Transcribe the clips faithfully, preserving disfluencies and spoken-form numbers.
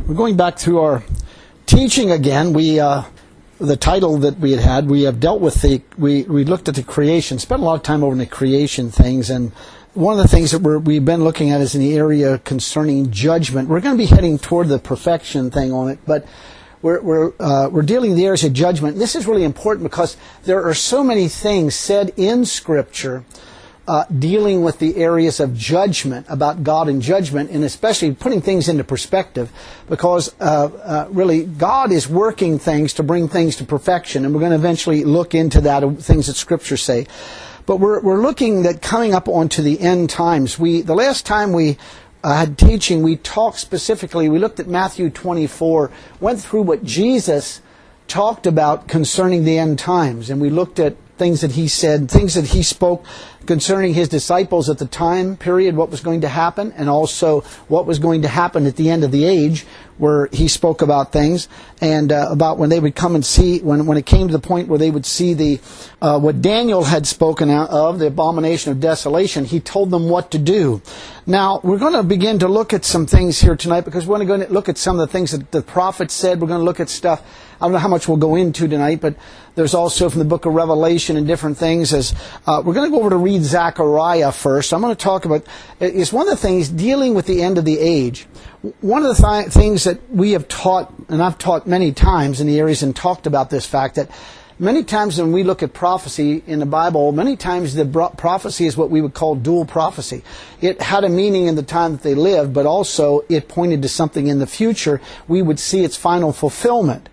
We're going back through our teaching again. We, uh, the title that we had had, we have dealt with the, we, we looked at the creation, spent a lot of time over the creation things, and one of the things that we're, we've been looking at is in the area concerning judgment. We're going to be heading toward the perfection thing on it, but we're, we're, uh, we're dealing with the areas of judgment. This is really important because there are so many things said in Scripture Uh, dealing with the areas of judgment, about God and judgment, and especially putting things into perspective, because uh, uh, really God is working things to bring things to perfection, and we're going to eventually look into that, things that Scripture say. But we're we're looking at coming up onto the end times. We the last time we uh, had teaching, we talked specifically, we looked at Matthew twenty-four, went through what Jesus talked about concerning the end times, and we looked at things that he said, things that he spoke concerning his disciples at the time period, what was going to happen, and also what was going to happen at the end of the age, where he spoke about things, and uh, about when they would come and see, when when it came to the point where they would see the uh, what Daniel had spoken of, the abomination of desolation. He told them what to do. Now, we're going to begin to look at some things here tonight, because we're going to look at some of the things that the prophets said. We're going to look at stuff, I don't know how much we'll go into tonight, but there's also from the book of Revelation and different things. As uh, we're going to go over to read Zechariah first. I'm going to talk about, it's one of the things dealing with the end of the age. One of the th- things that we have taught, and I've taught many times in the areas and talked about this fact, that many times when we look at prophecy in the Bible, many times the bro- prophecy is what we would call dual prophecy. It had a meaning in the time that they lived, but also it pointed to something in the future. We would see its final fulfillment.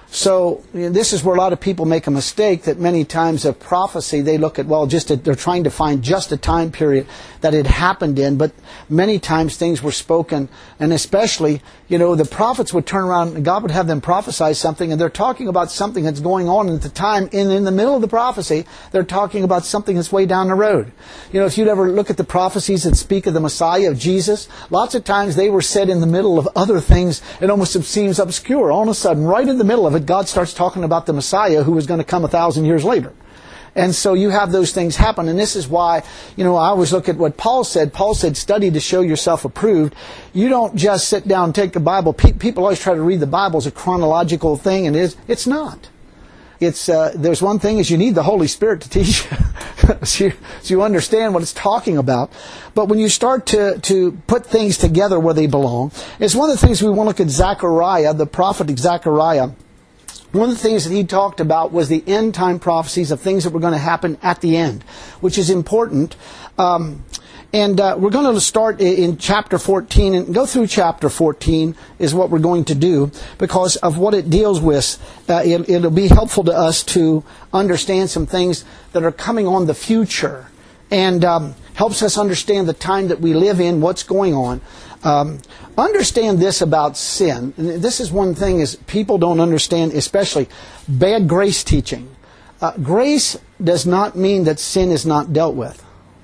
So you know, this is where a lot of people make a mistake, that many times of prophecy, they look at, well, just a, they're trying to find just a time period that it happened in, but many times things were spoken, and especially, you know, the prophets would turn around and God would have them prophesy something, and they're talking about something that's going on at the time, and in the middle of the prophecy, they're talking about something that's way down the road. You know, if you'd ever look at the prophecies that speak of the Messiah, of Jesus, lots of times they were said in the middle of other things. It almost seems obscure. All of a sudden, right in the middle of it, God starts talking about the Messiah who was going to come a thousand years later. And so you have those things happen. And this is why, you know, I always look at what Paul said. Paul said, study to show yourself approved. You don't just sit down and take the Bible. Pe- people always try to read the Bible as a chronological thing, and it is, it's not. It's uh, there's one thing is you need the Holy Spirit to teach you, so you, so you understand what it's talking about. But when you start to, to put things together where they belong, it's one of the things we want to look at Zechariah, the prophet Zechariah. One of the things that he talked about was the end time prophecies of things that were going to happen at the end, which is important. Um, and uh, we're going to start in chapter fourteen, and go through chapter fourteen is what we're going to do, because of what it deals with. Uh, it, it'll be helpful to us to understand some things that are coming on the future, and um, helps us understand the time that we live in, what's going on. Um, understand this about sin. And this is one thing is people don't understand, especially bad grace teaching. Uh, grace does not mean that sin is not dealt with.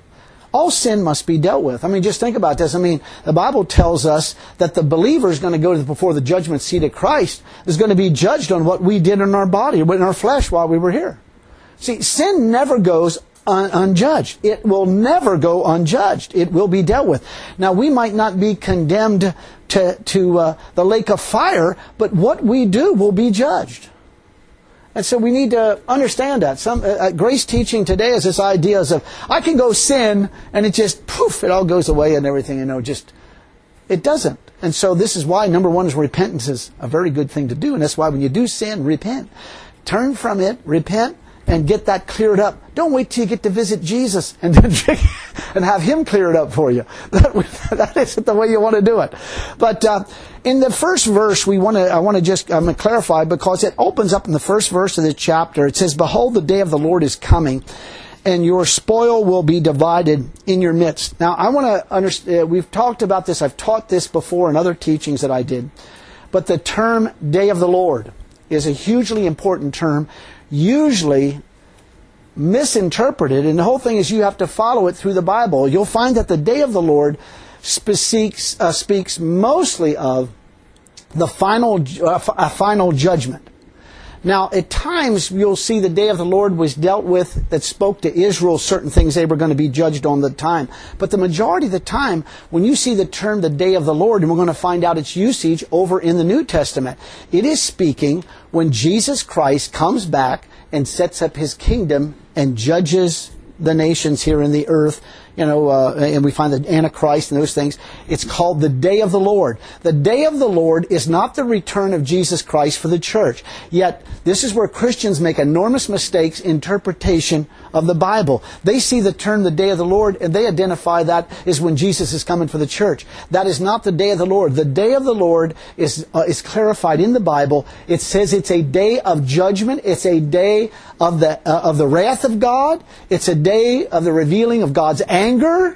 All sin must be dealt with. I mean, just think about this. I mean, the Bible tells us that the believer is going to go to the, before the judgment seat of Christ, is going to be judged on what we did in our body, in our flesh while we were here. See, sin never goes Un- unjudged. It will never go unjudged. It will be dealt with. Now, we might not be condemned to, to uh, the lake of fire, but what we do will be judged. And so we need to understand that. Some uh, grace teaching today is this idea of, I can go sin, and it just, poof, it all goes away and everything, you know, just, it doesn't. And so this is why, number one, is repentance is a very good thing to do. And that's why when you do sin, repent. Turn from it, repent, and get that cleared up. Don't wait till you get to visit Jesus and and have Him clear it up for you. That, that isn't the way you want to do it. But uh, in the first verse, we want to. I want to just um, clarify, because it opens up in the first verse of the chapter. It says, "Behold, the day of the Lord is coming, and your spoil will be divided in your midst." Now, I want to understand. We've talked about this. I've taught this before in other teachings that I did. But the term "day of the Lord" is a hugely important term, usually misinterpreted, and the whole thing is you have to follow it through the Bible. You'll find that the day of the Lord speaks, uh, speaks mostly of the final, uh, a final judgment. Now, at times, you'll see the day of the Lord was dealt with that spoke to Israel certain things they were going to be judged on the time. But the majority of the time, when you see the term the day of the Lord, and we're going to find out its usage over in the New Testament, it is speaking when Jesus Christ comes back and sets up His kingdom and judges the nations here in the earth. You know, uh, and we find the Antichrist and those things. It's called the day of the Lord. The day of the Lord is not the return of Jesus Christ for the church. Yet, this is where Christians make enormous mistakes in interpretation of the Bible. They see the term the day of the Lord and they identify that as when Jesus is coming for the church. That is not the day of the Lord. The day of the Lord is uh, is clarified in the Bible. It says it's a day of judgment. It's a day of the uh, of the wrath of God. It's a day of the revealing of God's anger.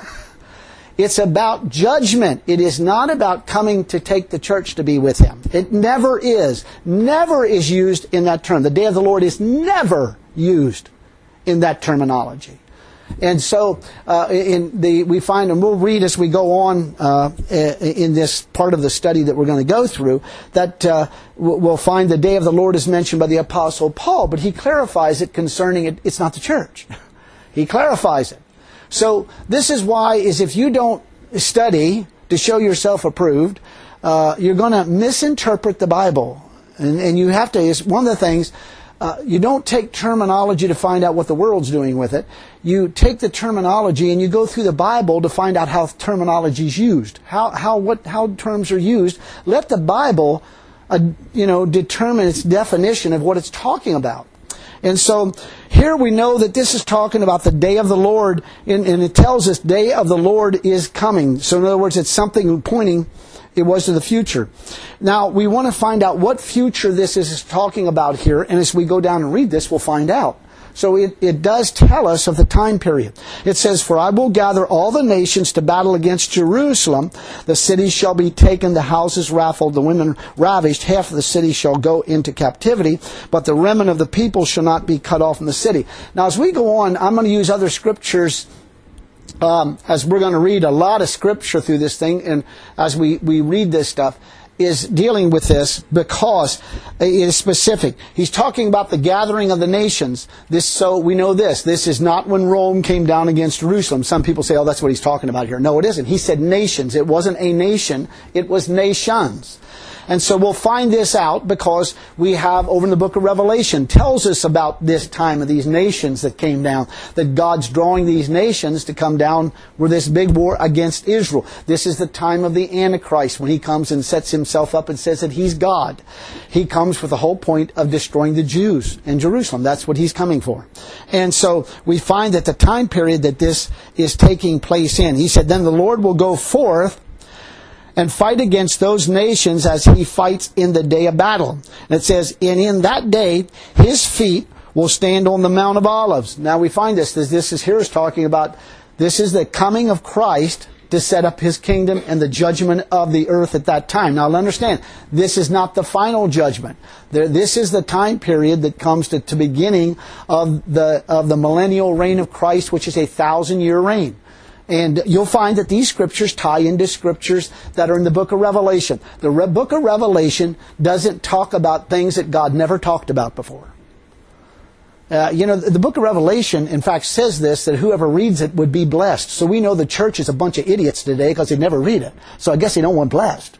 It's about judgment. It is not about coming to take the church to be with Him. It never is. Never is used in that term. The day of the Lord is never used in that terminology. And so uh, in the we find, and we'll read as we go on uh, in this part of the study that we're going to go through, that uh, we'll find the day of the Lord is mentioned by the Apostle Paul, but he clarifies it concerning it. It's not the church. He clarifies it. So this is why, is if you don't study to show yourself approved, uh, you're going to misinterpret the Bible. And, and you have to, it's one of the things, uh, you don't take terminology to find out what the world's doing with it. You take the terminology and you go through the Bible to find out how terminology is used, how, how, what, how terms are used. Let the Bible, uh, you know, determine its definition of what it's talking about. And so here we know that this is talking about the day of the Lord, and, and it tells us day of the Lord is coming. So in other words, it's something pointing, it was to the future. Now, we want to find out what future this is talking about here, and as we go down and read this, we'll find out. So it, it does tell us of the time period. It says, "For I will gather all the nations to battle against Jerusalem. The cities shall be taken, the houses raffled, the women ravished. Half of the city shall go into captivity, but the remnant of the people shall not be cut off from the city." Now, as we go on, I'm going to use other scriptures um, as we're going to read a lot of scripture through this thing. And as we, we read this stuff, is dealing with this because it is specific. He's talking about the gathering of the nations. This, so we know this. This is not when Rome came down against Jerusalem. Some people say, oh, that's what he's talking about here. No, it isn't. He said nations. It wasn't a nation. It was nations. And so we'll find this out because we have over in the book of Revelation tells us about this time of these nations that came down, that God's drawing these nations to come down with this big war against Israel. This is the time of the Antichrist when he comes and sets himself up and says that he's God. He comes with the whole point of destroying the Jews in Jerusalem. That's what he's coming for. And so we find that the time period that this is taking place in, he said, "Then the Lord will go forth and fight against those nations as he fights in the day of battle." And it says, "And in that day his feet will stand on the Mount of Olives." Now we find this, this, this is here is talking about, this is the coming of Christ to set up His kingdom and the judgment of the earth at that time. Now understand, this is not the final judgment. There, this is the time period that comes to the beginning of the of the millennial reign of Christ, which is a thousand year reign. And you'll find that these scriptures tie into scriptures that are in the book of Revelation. The Re- book of Revelation doesn't talk about things that God never talked about before. Uh, you know, the book of Revelation, in fact, says this, that whoever reads it would be blessed. So we know the church is a bunch of idiots today because they never read it. So I guess they don't want blessed.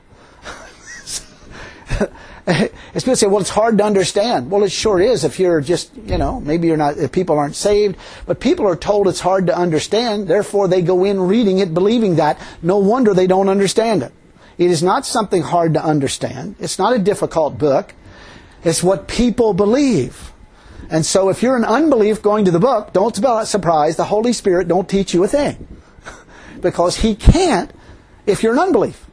As people say, well, it's hard to understand. Well, it sure is if you're just, you know, maybe you're not, if people aren't saved. But people are told it's hard to understand. Therefore, they go in reading it, believing that. No wonder they don't understand it. It is not something hard to understand. It's not a difficult book. It's what people believe. And so if you're in unbelief going to the book, don't be surprised. The Holy Spirit don't teach you a thing. Because He can't if you're in unbelief.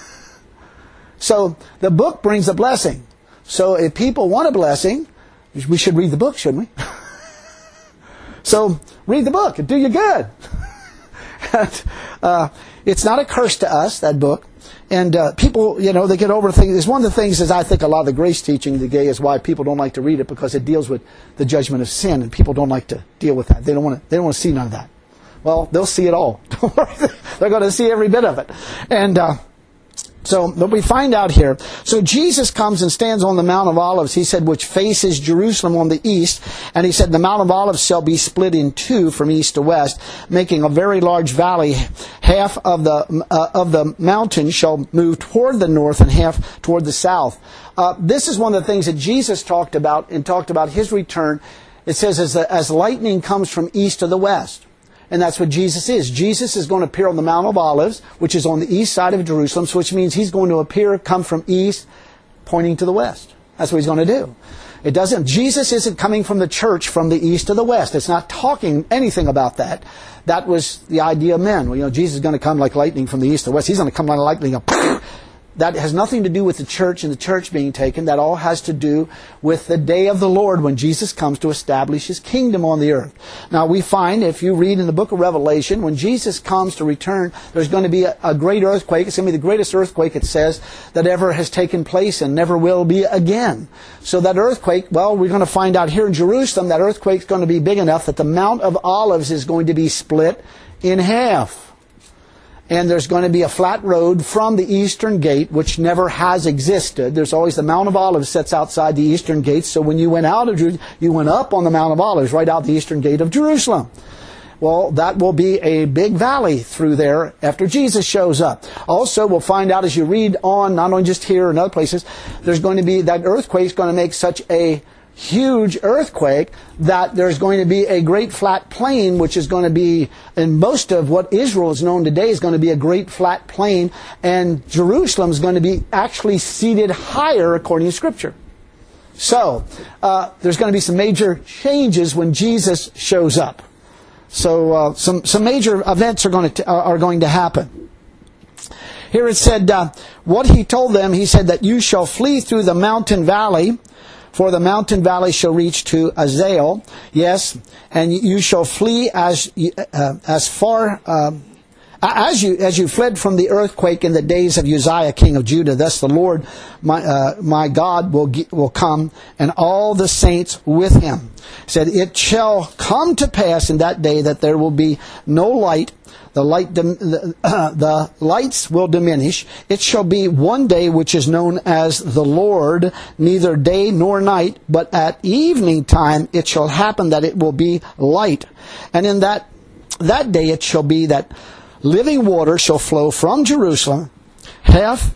So the book brings a blessing. So if people want a blessing, we should read the book, shouldn't we? So read the book. It'll do you good. and, uh, it's not a curse to us, that book. And uh, people, you know, they get over things. It's one of the things is I think a lot of the grace teaching today is why people don't like to read it, because it deals with the judgment of sin, and people don't like to deal with that. They don't want to. They don't want to see none of that. Well, they'll see it all. Don't worry. They're going to see every bit of it. And uh, So, but we find out here. So Jesus comes and stands on the Mount of Olives, he said, which faces Jerusalem on the east. And he said, the Mount of Olives shall be split in two from east to west, making a very large valley. Half of the uh, of the mountain shall move toward the north and half toward the south. Uh, this is one of the things that Jesus talked about and talked about his return. It says, as, the, as lightning comes from east to the west. And that's what Jesus is. Jesus is going to appear on the Mount of Olives, which is on the east side of Jerusalem, so which means he's going to appear, come from east, pointing to the west. That's what he's going to do. It doesn't, Jesus isn't coming from the church from the east to the west. It's not talking anything about that. That was the idea of men. Well, you know, Jesus is going to come like lightning from the east to the west. He's going to come like lightning. That has nothing to do with the church and the church being taken. That all has to do with the day of the Lord when Jesus comes to establish his kingdom on the earth. Now we find, if you read in the book of Revelation, when Jesus comes to return, there's going to be a, a great earthquake. It's going to be the greatest earthquake, it says, that ever has taken place and never will be again. So that earthquake, well, we're going to find out here in Jerusalem, that earthquake's going to be big enough that the Mount of Olives is going to be split in half. And there's going to be a flat road from the eastern gate, which never has existed. There's always the Mount of Olives sits outside the eastern gate. So when you went out of Jerusalem, you went up on the Mount of Olives, right out the eastern gate of Jerusalem. Well, that will be a big valley through there after Jesus shows up. Also, we'll find out as you read on, not only just here and other places, there's going to be, that earthquake's going to make such a huge earthquake that there's going to be a great flat plain, which is going to be, in most of what Israel is known today, is going to be a great flat plain, and Jerusalem is going to be actually seated higher according to Scripture. So, uh, there's going to be some major changes when Jesus shows up. So, uh, some some major events are going to are going to happen. Here it said, uh, what he told them, he said that you shall flee through the mountain valley. For the mountain valley shall reach to Azael, yes, and you shall flee as uh, as far uh, as you as you fled from the earthquake in the days of Uzziah, king of Judah. Thus the Lord, my uh, my God, will will come, and all the saints with him. Said, it shall come to pass in that day that there will be no light. The light, the, uh, the lights will diminish. It shall be one day which is known as the Lord, neither day nor night, but at evening time it shall happen that it will be light. And in that that day it shall be that living water shall flow from Jerusalem, half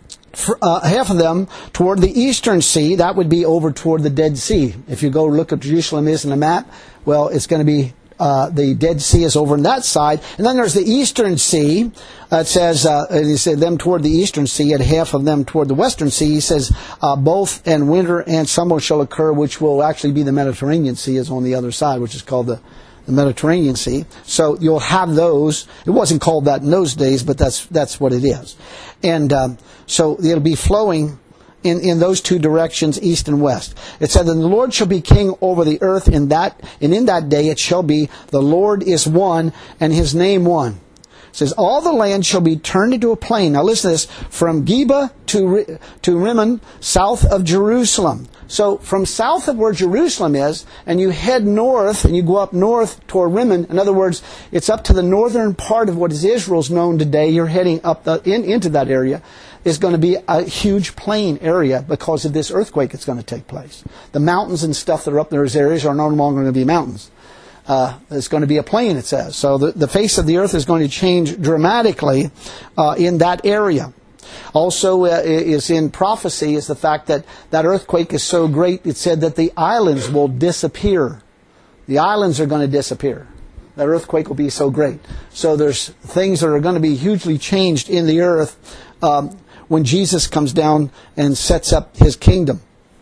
uh, half of them toward the eastern sea. That would be over toward the Dead Sea. If you go look at Jerusalem is in the map, well, it's going to be Uh, the Dead Sea is over on that side. And then there's the Eastern Sea. Uh, it says, uh, he said them toward the Eastern Sea and half of them toward the Western Sea. He says, uh, both and winter and summer shall occur, which will actually be the Mediterranean Sea is on the other side, which is called the, the Mediterranean Sea. So you'll have those. It wasn't called that in those days, but that's, that's what it is. And, um, so it'll be flowing In, in those two directions, east and west. It said, and the Lord shall be king over the earth in that, and in that day it shall be, the Lord is one, and his name one. It says, all the land shall be turned into a plain. Now listen to this, from Geba to, to Rimmon, south of Jerusalem. So from south of where Jerusalem is, and you head north, and you go up north toward Rimmon, in other words, it's up to the northern part of what is Israel's known today, you're heading up the, in, into that area, is going to be a huge plain area because of this earthquake that's going to take place. The mountains and stuff that are up in those areas are no longer going to be mountains. Uh, it's going to be a plain, it says. So the, the face of the earth is going to change dramatically uh, in that area. Also uh, is in prophecy is the fact that that earthquake is so great, it said that the islands will disappear. The islands are going to disappear. That earthquake will be so great. So there's things that are going to be hugely changed in the earth um, when Jesus comes down and sets up his kingdom.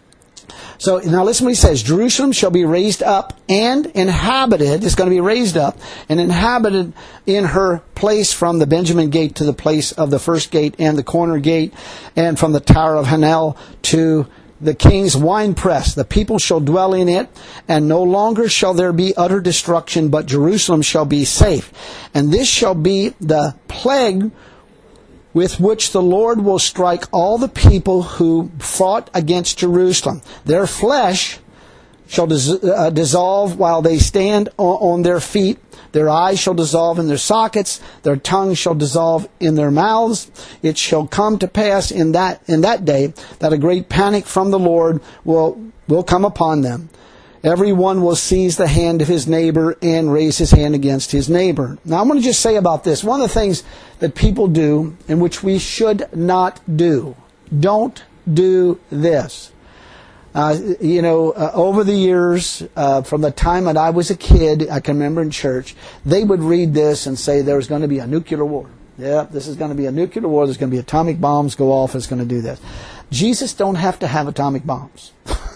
So now listen what he says. Jerusalem shall be raised up and inhabited. It's going to be raised up and inhabited in her place from the Benjamin gate to the place of the first gate and the corner gate, and from the tower of Hanel to the king's winepress. The people shall dwell in it, and no longer shall there be utter destruction, but Jerusalem shall be safe. And this shall be the plague with which the Lord will strike all the people who fought against Jerusalem. Their flesh shall dis- uh, dissolve while they stand on, on their feet. Their eyes shall dissolve in their sockets. Their tongues shall dissolve in their mouths. It shall come to pass in that in that day that a great panic from the Lord will will come upon them. Everyone will seize the hand of his neighbor and raise his hand against his neighbor. Now, I'm going to just say about this. One of the things that people do, and which we should not do, don't do this. Uh, you know, uh, over the years, uh, from the time that I was a kid, I can remember in church, they would read this and say there's going to be a nuclear war. Yeah, this is going to be a nuclear war. There's going to be atomic bombs go off. It's going to do this. Jesus don't have to have atomic bombs.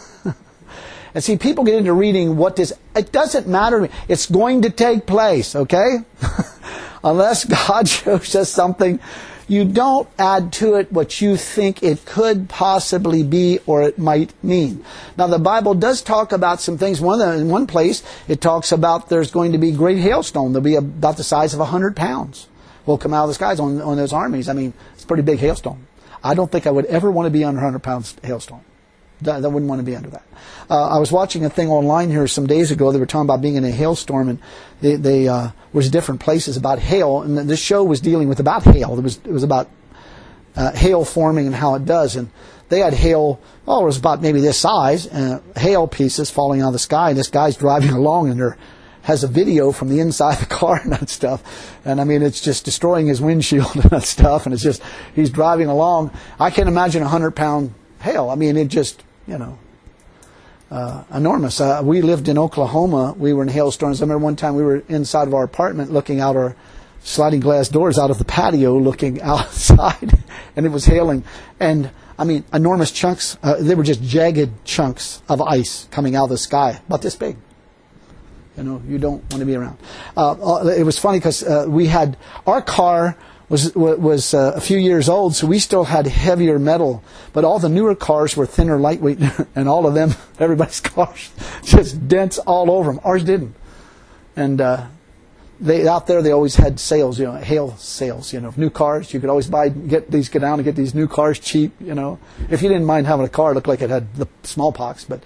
And see, people get into reading what does, it doesn't matter to me. It's going to take place, okay? Unless God shows us something. You don't add to it what you think it could possibly be or it might mean. Now, the Bible does talk about some things. One in one place, it talks about there's going to be great hailstone. There'll be about the size of a hundred pounds will come out of the skies on, on those armies. I mean, it's a pretty big hailstone. I don't think I would ever want to be under a hundred pounds hailstone. I wouldn't want to be under that. Uh, I was watching a thing online here some days ago. They were talking about being in a hailstorm, and they, they uh, was different places about hail. And this show was dealing with about hail. It was it was about uh, hail forming and how it does. And they had hail. Oh, it was about maybe this size, uh, hail pieces falling out of the sky. And this guy's driving along, and there has a video from the inside of the car and that stuff. And I mean, it's just destroying his windshield and that stuff. And it's just he's driving along. I can't imagine a hundred pound hail. I mean, it just. You know, uh, enormous. Uh, we lived in Oklahoma. We were in hailstorms. I remember one time we were inside of our apartment looking out our sliding glass doors out of the patio looking outside, and it was hailing. And, I mean, enormous chunks. Uh, they were just jagged chunks of ice coming out of the sky, about this big. You know, you don't want to be around. Uh, it was funny because uh, we had, our car was was uh, a few years old, so we still had heavier metal. But all the newer cars were thinner, lightweight, and all of them, everybody's cars, just dents all over them. Ours didn't. And uh, they out there, they always had sales, you know, hail sales, you know, new cars. You could always buy, get these, get down and get these new cars cheap, you know. If you didn't mind having a car, it looked like it had the smallpox, but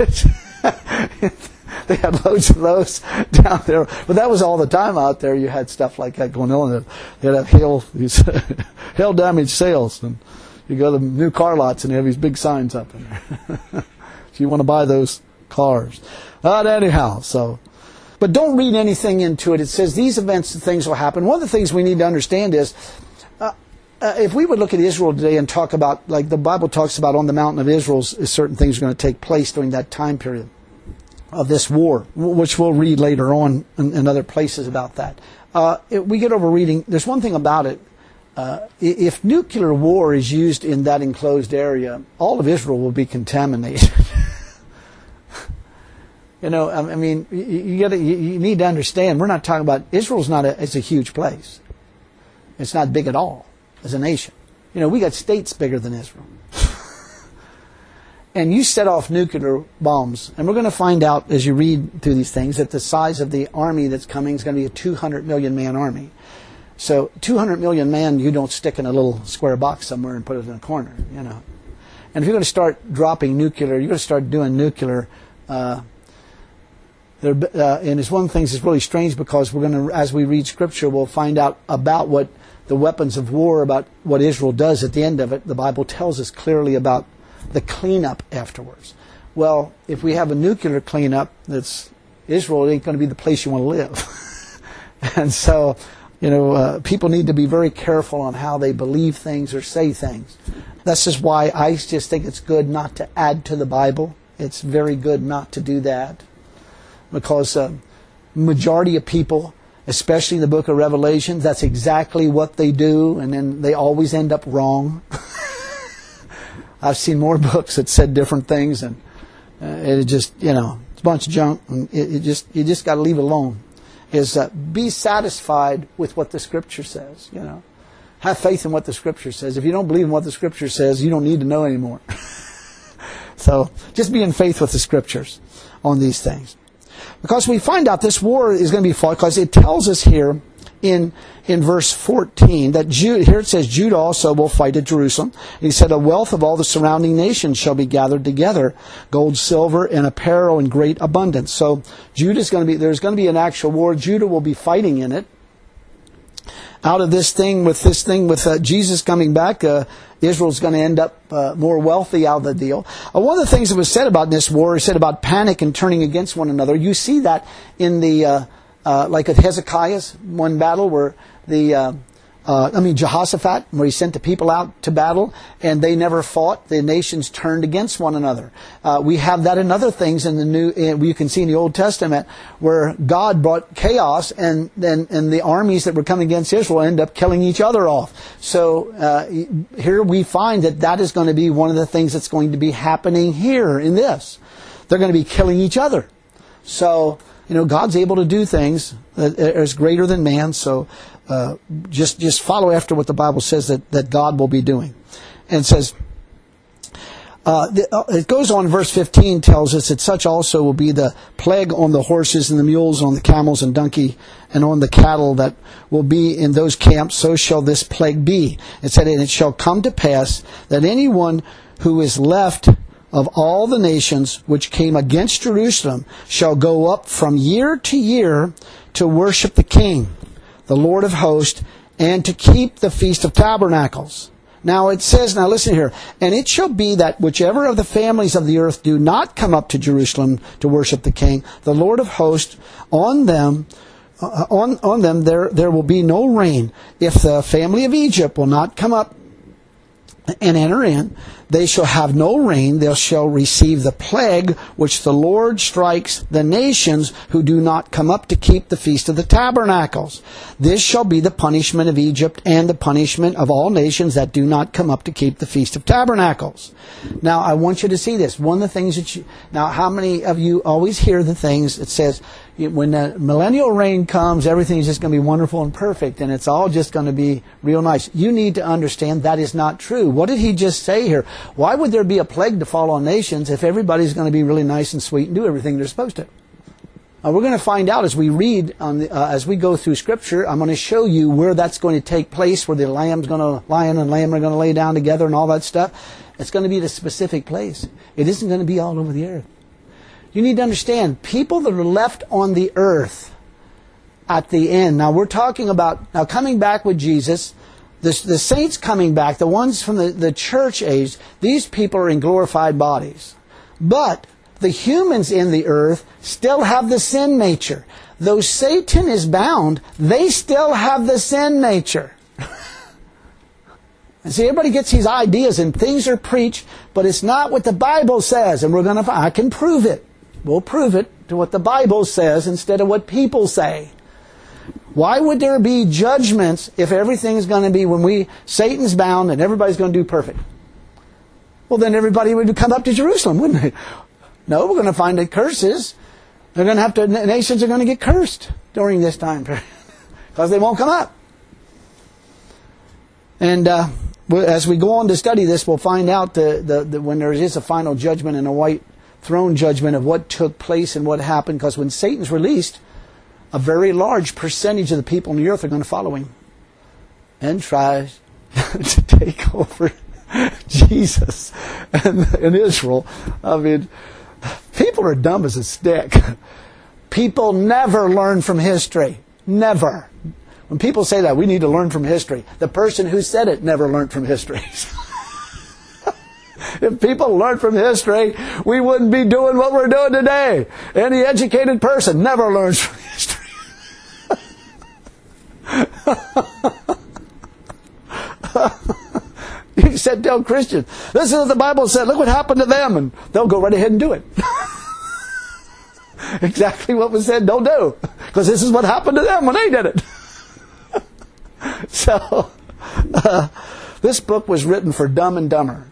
they had loads of those down there. But that was all the time out there. You had stuff like that going on. They'd have hail, these hail damage sales. And you go to the new car lots and they have these big signs up in there. So you want to buy those cars. But anyhow, so. But don't read anything into it. It says these events and things will happen. One of the things we need to understand is uh, uh, if we would look at Israel today and talk about, like the Bible talks about on the mountain of Israel, certain things are going to take place during that time period of this war, which we'll read later on in, in other places about that. Uh, it, we get over reading. There's one thing about it. Uh, if nuclear war is used in that enclosed area, all of Israel will be contaminated. You know, I mean, you, you, gotta, you, you need to understand, we're not talking about, Israel's not a, it's a huge place. It's not big at all as a nation. You know, we got states bigger than Israel. And you set off nuclear bombs, and we're going to find out as you read through these things that the size of the army that's coming is going to be a two hundred million man army. So two hundred million man, you don't stick in a little square box somewhere and put it in a corner, you know. And if you're going to start dropping nuclear, you're going to start doing nuclear. Uh, there, uh, and it's one of the things that's really strange because we're going to, as we read Scripture, we'll find out about what the weapons of war, about what Israel does at the end of it. The Bible tells us clearly about the cleanup afterwards. Well, if we have a nuclear cleanup, that's Israel ain't going to be the place you want to live. And so, you know, uh, people need to be very careful on how they believe things or say things. That's just why I just think it's good not to add to the Bible. It's very good not to do that. Because uh, majority of people, especially in the book of Revelation, that's exactly what they do, and then they always end up wrong. I've seen more books that said different things, and uh, it just, you know, it's a bunch of junk. And it, it just, you just got to leave it alone. Is uh, be satisfied with what the Scripture says. You know, have faith in what the Scripture says. If you don't believe in what the Scripture says, you don't need to know anymore. So just be in faith with the Scriptures on these things. Because we find out this war is going to be fought because it tells us here in in verse fourteen that Judah, here it says, Judah also will fight at Jerusalem. And he said, a wealth of all the surrounding nations shall be gathered together, gold, silver, and apparel in great abundance. So Judah's going to be, there's going to be an actual war. Judah will be fighting in it. Out of this thing, with this thing, with uh, Jesus coming back, uh, Israel's going to end up uh, more wealthy out of the deal. Uh, one of the things that was said about this war is said about panic and turning against one another. You see that in the, uh, uh, like at Hezekiah's one battle where the, uh, uh, I mean Jehoshaphat, where he sent the people out to battle and they never fought. The nations turned against one another. Uh, we have that in other things in the new, uh, you can see in the Old Testament where God brought chaos and then and the armies that were coming against Israel ended up killing each other off. So uh, here we find that that is going to be one of the things that's going to be happening here in this. They're going to be killing each other. So, you know, God's able to do things that is greater than man. So uh, just just follow after what the Bible says that, that God will be doing. And it says, uh, it goes on, verse fifteen tells us that such also will be the plague on the horses and the mules, on the camels and donkey, and on the cattle that will be in those camps. So shall this plague be. It said, and it shall come to pass that anyone who is left of all the nations which came against Jerusalem shall go up from year to year to worship the King, the Lord of hosts, and to keep the Feast of Tabernacles. Now it says, now listen here, and it shall be that whichever of the families of the earth do not come up to Jerusalem to worship the King, the Lord of hosts, on them, uh, on on them there there will be no rain. If the family of Egypt will not come up and enter in, they shall have no rain. They shall receive the plague which the Lord strikes the nations who do not come up to keep the Feast of the Tabernacles. This shall be the punishment of Egypt and the punishment of all nations that do not come up to keep the Feast of Tabernacles. Now, I want you to see this. One of the things that you... Now, how many of you always hear the things that says, when the millennial reign comes, everything's just going to be wonderful and perfect, and it's all just going to be real nice. You need to understand that is not true. What did he just say here? Why would there be a plague to fall on nations if everybody's going to be really nice and sweet and do everything they're supposed to? Now, we're going to find out as we read, on the, uh, as we go through Scripture. I'm going to show you where that's going to take place, where the lamb's going to, lion and lamb are going to lay down together and all that stuff. It's going to be at a specific place. It isn't going to be all over the earth. You need to understand, people that are left on the earth at the end. Now we're talking about, now coming back with Jesus, the, the saints coming back, the ones from the, the church age, these people are in glorified bodies. But the humans in the earth still have the sin nature. Though Satan is bound, they still have the sin nature. And see, everybody gets these ideas and things are preached, but it's not what the Bible says. And we're going to, I can prove it. We'll prove it to what the Bible says instead of what people say. Why would there be judgments if everything's going to be, when we, Satan's bound and everybody's going to do perfect? Well, then everybody would come up to Jerusalem, wouldn't they? No, we're going to find that curses. They're going to have to, nations are going to get cursed during this time period because they won't come up. And uh, as we go on to study this, we'll find out the, the, the, when there is a final judgment and a white throne judgment of what took place and what happened, because when Satan's released, a very large percentage of the people on the earth are going to follow him and try to take over Jesus and, and Israel. I mean, people are dumb as a stick. People never learn from history. Never. When people say that, we need to learn from history, the person who said it never learned from history. If people learned from history, we wouldn't be doing what we're doing today. Any educated person never learns from history. You said, tell Christians, this is what the Bible said, look what happened to them, and they'll go right ahead and do it. Exactly what was said, don't do. Because this is what happened to them when they did it. So, uh, this book was written for Dumb and Dumber.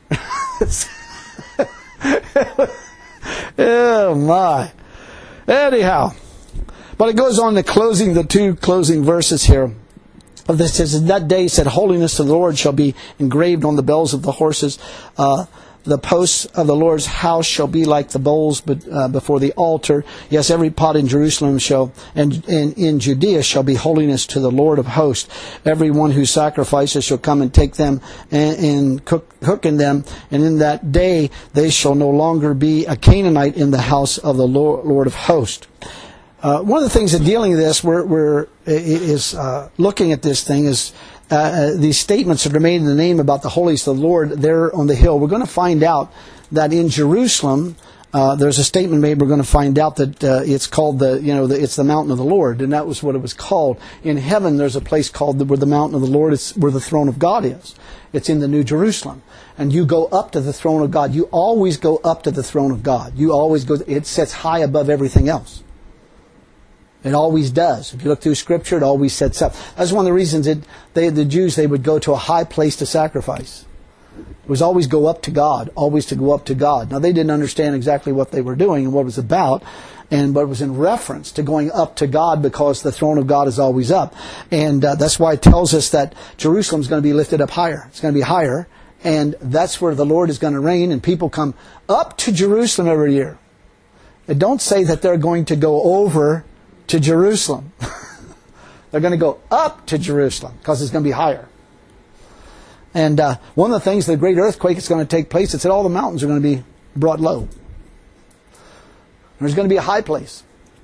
Oh my. Anyhow, but it goes on to closing, the two closing verses here. Of this says, in that day said, holiness to the Lord shall be engraved on the bells of the horses. Uh, The posts of the Lord's house shall be like the bowls uh, before the altar. Yes, every pot in Jerusalem shall, and, and in Judea shall be holiness to the Lord of hosts. Every one who sacrifices shall come and take them and, and cook, cook in them. And in that day they shall no longer be a Canaanite in the house of the Lord, Lord of hosts. Uh, one of the things in dealing with this, we're, we're is uh, looking at this thing is. Uh, these statements that are made in the name about the holies of the Lord there on the hill. We're going to find out that in Jerusalem, uh, there's a statement made. We're going to find out that uh, it's called the, you know, the, it's the mountain of the Lord, and that was what it was called. In heaven, there's a place called the, where the mountain of the Lord is, where the throne of God is. It's in the New Jerusalem, and you go up to the throne of God. You always go up to the throne of God. You always go. It sits high above everything else. It always does. If you look through Scripture, it always sets up. That's one of the reasons it, they, the Jews, they would go to a high place to sacrifice. It was always go up to God, always to go up to God. Now, they didn't understand exactly what they were doing and what it was about, and but it was in reference to going up to God because the throne of God is always up. And uh, that's why it tells us that Jerusalem is going to be lifted up higher. It's going to be higher, and that's where the Lord is going to reign, and people come up to Jerusalem every year. It don't say that they're going to go over to Jerusalem. They're going to go up to Jerusalem because it's going to be higher. And uh, one of the things, the great earthquake is going to take place. It said all the mountains are going to be brought low. There's going to be a high place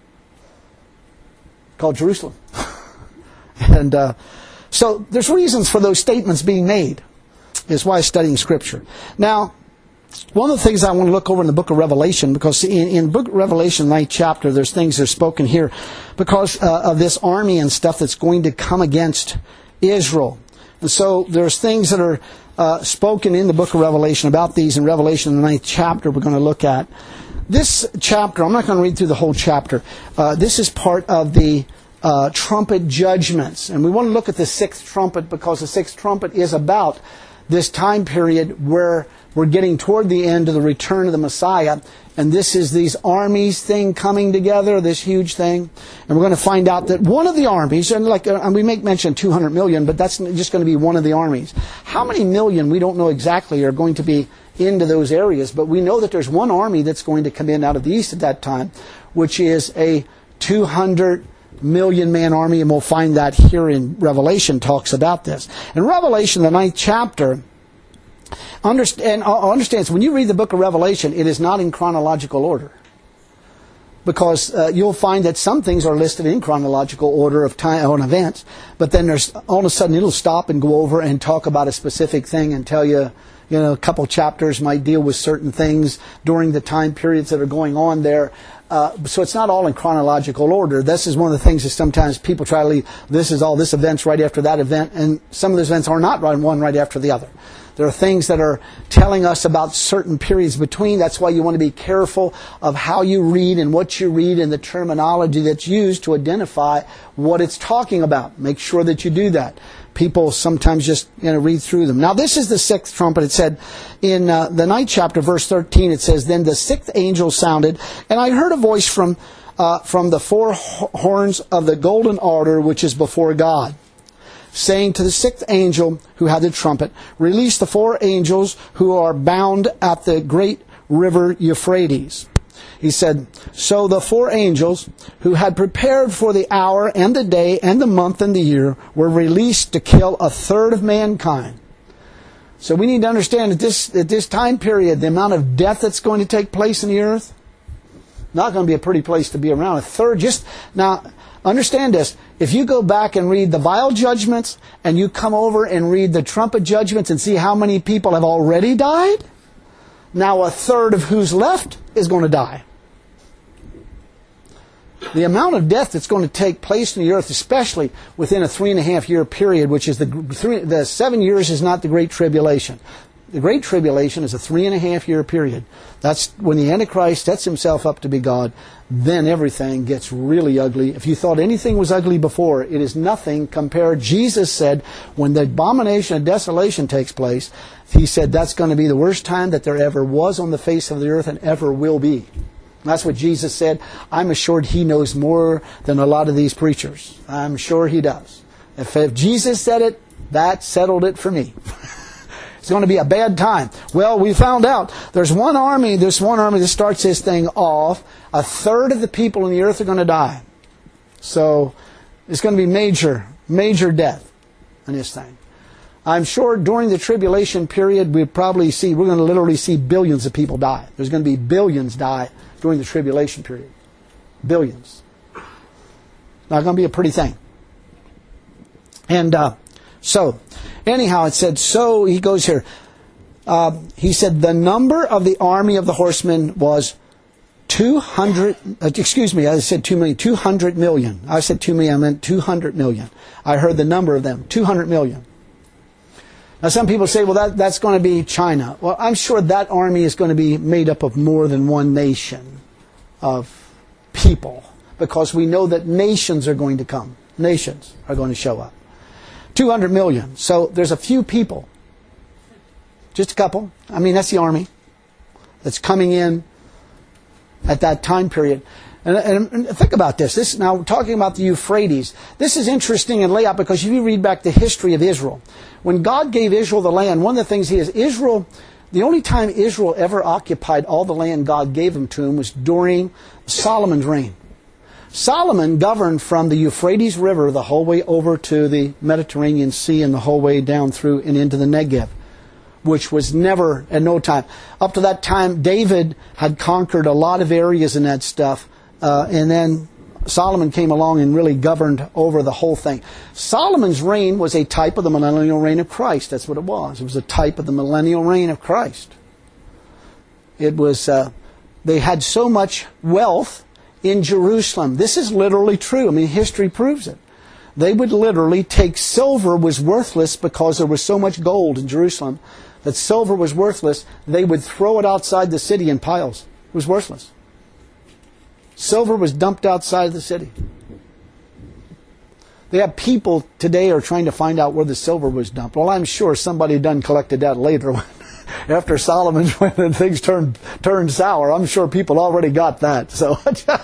called Jerusalem. and uh, so there's reasons for those statements being made. Is why studying Scripture. Now, one of the things I want to look over in the book of Revelation, because in, in book of Revelation, ninth chapter, there's things that are spoken here because uh, of this army and stuff that's going to come against Israel. And so there's things that are uh, spoken in the book of Revelation about these in Revelation, the ninth chapter we're going to look at. This chapter, I'm not going to read through the whole chapter. Uh, this is part of the uh, trumpet judgments. And we want to look at the sixth trumpet because the sixth trumpet is about this time period where we're getting toward the end of the return of the Messiah, and this is these armies thing coming together, this huge thing. And we're going to find out that one of the armies, and like and we make mention two hundred million, but that's just going to be one of the armies. How many million, we don't know exactly, are going to be into those areas, but we know that there's one army that's going to come in out of the east at that time, which is a two hundred million man army, and we'll find that here in Revelation talks about this. In Revelation, the ninth chapter, Understand, understand, when you read the book of Revelation, it is not in chronological order. Because uh, you'll find that some things are listed in chronological order of time on events, but then there's all of a sudden it'll stop and go over and talk about a specific thing and tell you, you know, a couple chapters might deal with certain things during the time periods that are going on there. Uh, so it's not all in chronological order. This is one of the things that sometimes people try to leave. This is all this event's right after that event, and some of those events are not right, one right after the other. There are things that are telling us about certain periods between. That's why you want to be careful of how you read and what you read and the terminology that's used to identify what it's talking about. Make sure that you do that. People sometimes just you know read through them. Now this is the sixth trumpet. It said in uh, the ninth chapter, verse thirteen, it says, "Then the sixth angel sounded, and I heard a voice from uh, from the four horns of the golden altar which is before God, saying to the sixth angel who had the trumpet, Release the four angels who are bound at the great river Euphrates." He said, "So the four angels who had prepared for the hour and the day and the month and the year were released to kill a third of mankind." So we need to understand that this, at this time period, the amount of death that's going to take place in the earth, not going to be a pretty place to be around. A third, just, now, understand this. If you go back and read the vial judgments and you come over and read the trumpet judgments and see how many people have already died, now a third of who's left is going to die. The amount of death that's going to take place in the earth, especially within a three and a half year period, which is the three, the seven years is not the Great Tribulation. The Great Tribulation is a three and a half year period. That's when the Antichrist sets himself up to be God. Then everything gets really ugly. If you thought anything was ugly before, it is nothing compared. Jesus said when the abomination of desolation takes place, He said that's going to be the worst time that there ever was on the face of the earth and ever will be. That's what Jesus said. I'm assured He knows more than a lot of these preachers. I'm sure He does. If, if Jesus said it, that settled it for me. It's going to be a bad time. Well, we found out there's one army, this one army that starts this thing off. A third of the people in the earth are going to die. So it's going to be major, major death in this thing. I'm sure during the tribulation period, we'll probably see, we're going to literally see billions of people die. There's going to be billions die during the tribulation period. Billions. Not going to be a pretty thing. And uh, so, anyhow, it said, so he goes here. Uh, he said, the number of the army of the horsemen was two hundred, uh, excuse me, I said two million, two hundred million. I said two million, I meant two hundred million. I heard the number of them, two hundred million. Now some people say, well, that, that's going to be China. Well, I'm sure that army is going to be made up of more than one nation of people, because we know that nations are going to come. Nations are going to show up. two hundred million. So there's a few people. Just a couple. I mean, that's the army that's coming in at that time period. And, and, and think about this. This now we're talking about the Euphrates. This is interesting in layout because if you read back the history of Israel, when God gave Israel the land, one of the things he is, Israel, the only time Israel ever occupied all the land God gave them to him was during Solomon's reign. Solomon governed from the Euphrates River the whole way over to the Mediterranean Sea and the whole way down through and into the Negev, which was never at no time. Up to that time, David had conquered a lot of areas in that stuff, uh, and then Solomon came along and really governed over the whole thing. Solomon's reign was a type of the millennial reign of Christ. That's what it was. It was a type of the millennial reign of Christ. It was, uh, they had so much wealth in Jerusalem. This is literally true. I mean, history proves it. They would literally take silver was worthless because there was so much gold in Jerusalem that silver was worthless. They would throw it outside the city in piles. It was worthless. Silver was dumped outside the city. They have people today are trying to find out where the silver was dumped. Well, I'm sure somebody done collected that later after Solomon's went and things turned turned sour. I'm sure people already got that. So,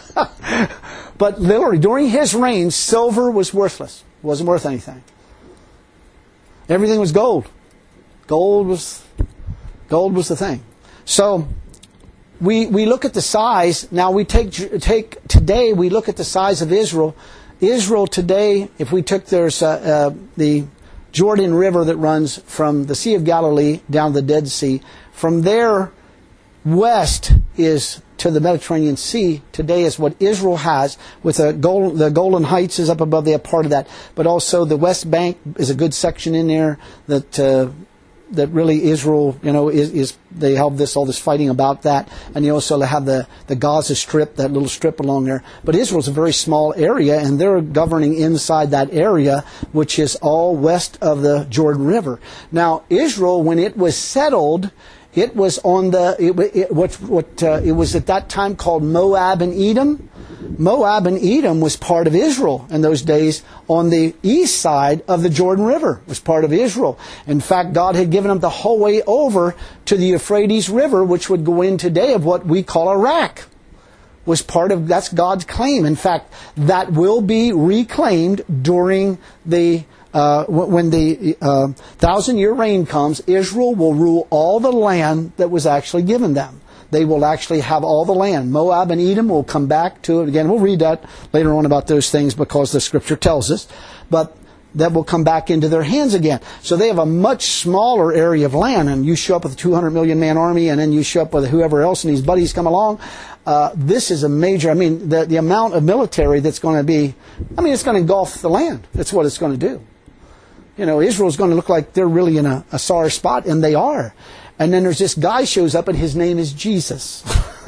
but literally during his reign, silver was worthless. It wasn't worth anything. Everything was gold. Gold was gold was the thing. So we we look at the size. Now we take take today we look at the size of Israel. Israel today, if we took there's uh, uh, the Jordan River that runs from the Sea of Galilee down to the Dead Sea, from there west is to the Mediterranean Sea. Today is what Israel has, with the, Gold, the Golan Heights is up above there, part of that, but also the West Bank is a good section in there that uh, that really Israel, you know, is, is they have this all this fighting about that, and you also have the the Gaza Strip, that little strip along there. But Israel's a very small area, and they're governing inside that area, which is all west of the Jordan River. Now, Israel, when it was settled, it was on the it, it, what what uh, it was at that time called Moab and Edom. Moab and Edom was part of Israel in those days. On the east side of the Jordan River was part of Israel. In fact, God had given them the whole way over to the Euphrates River, which would go in today of what we call Iraq. Was part of, that's God's claim. In fact, that will be reclaimed during the Uh, when the uh, thousand-year reign comes. Israel will rule all the land that was actually given them. They will actually have all the land. Moab and Edom will come back to it again. We'll read that later on about those things because the Scripture tells us. But that will come back into their hands again. So they have a much smaller area of land. And you show up with a two hundred million man army, and then you show up with whoever else and these buddies come along. Uh, this is a major, I mean, the, the amount of military that's going to be, I mean, it's going to engulf the land. That's what it's going to do. You know, Israel's going to look like they're really in a, a sore spot, and they are. And then there's this guy shows up, and his name is Jesus.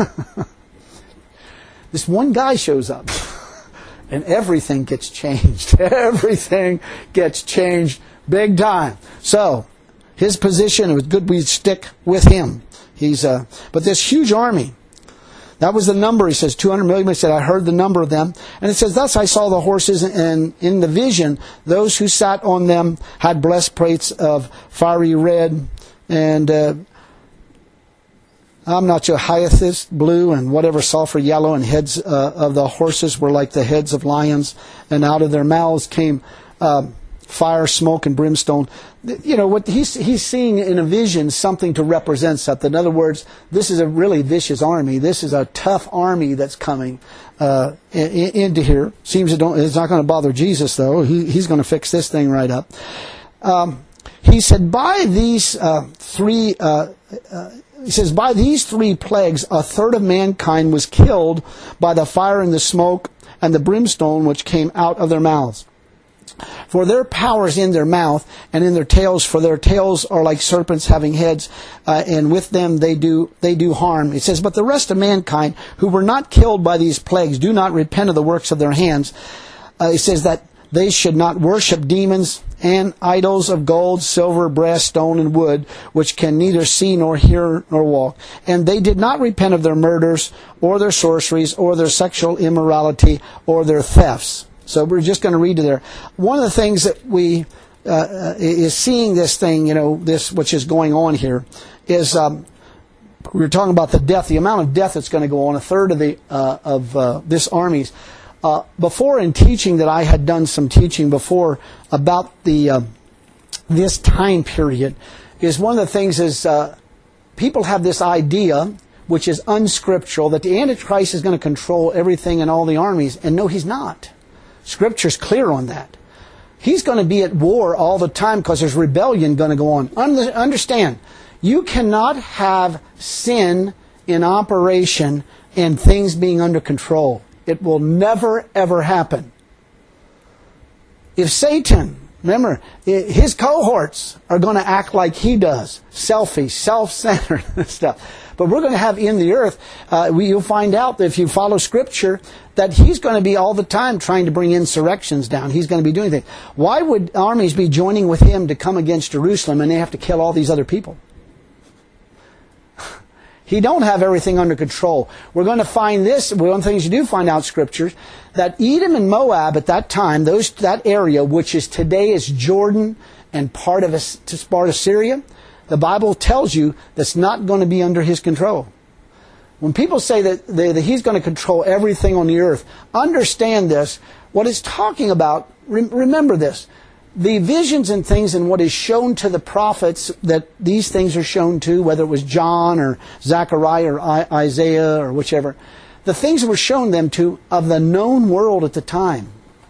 This one guy shows up, and everything gets changed. Everything gets changed big time. So, his position, it was good we stick with him. He's uh, but this huge army, that was the number. He says two hundred million. He said, I heard the number of them. And it says, thus I saw the horses, and in the vision, those who sat on them had breastplates of fiery red, and uh, I'm not sure, hyacinth blue, and whatever sulfur yellow, and heads uh, of the horses were like the heads of lions, and out of their mouths came uh, fire, smoke, and brimstone. You know, what he's, he's seeing in a vision something to represent something. In other words, this is a really vicious army. This is a tough army that's coming uh, in, into here. Seems it don't, it's not going to bother Jesus, though. He, he's going to fix this thing right up. Um, he said, by these uh, three... Uh, uh, He says, by these three plagues, a third of mankind was killed by the fire and the smoke and the brimstone which came out of their mouths. For their power is in their mouth and in their tails, for their tails are like serpents having heads, uh, and with them they do they do harm. It says, but the rest of mankind who were not killed by these plagues do not repent of the works of their hands. Uh, it says that they should not worship demons and idols of gold, silver, brass, stone, and wood, which can neither see nor hear nor walk. And they did not repent of their murders, or their sorceries, or their sexual immorality, or their thefts. So we're just going to read to there. One of the things that we uh, is seeing this thing, you know, this which is going on here, is um, we were talking about the death, the amount of death that's going to go on. A third of the uh, of uh, this army's. Uh, before in teaching that I had done some teaching before about the uh, this time period, is one of the things is uh, people have this idea, which is unscriptural, that the Antichrist is going to control everything and all the armies, and no, he's not. Scripture's clear on that. He's going to be at war all the time because there's rebellion going to go on. Understand, you cannot have sin in operation and things being under control. It will never, ever happen. If Satan, remember, his cohorts are going to act like he does. Selfish, self-centered stuff. But we're going to have in the earth, uh, we, you'll find out that if you follow Scripture, that he's going to be all the time trying to bring insurrections down. He's going to be doing things. Why would armies be joining with him to come against Jerusalem and they have to kill all these other people? He don't have everything under control. We're going to find this, one of the things you do find out Scriptures, that Edom and Moab at that time, those that area, which is today is Jordan and part of, part of Syria, the Bible tells you that's not going to be under his control. When people say that, they, that he's going to control everything on the earth, understand this. What it's talking about, re- remember this. The visions and things and what is shown to the prophets that these things are shown to, whether it was John or Zechariah or I- Isaiah or whichever, the things that were shown them to of the known world at the time.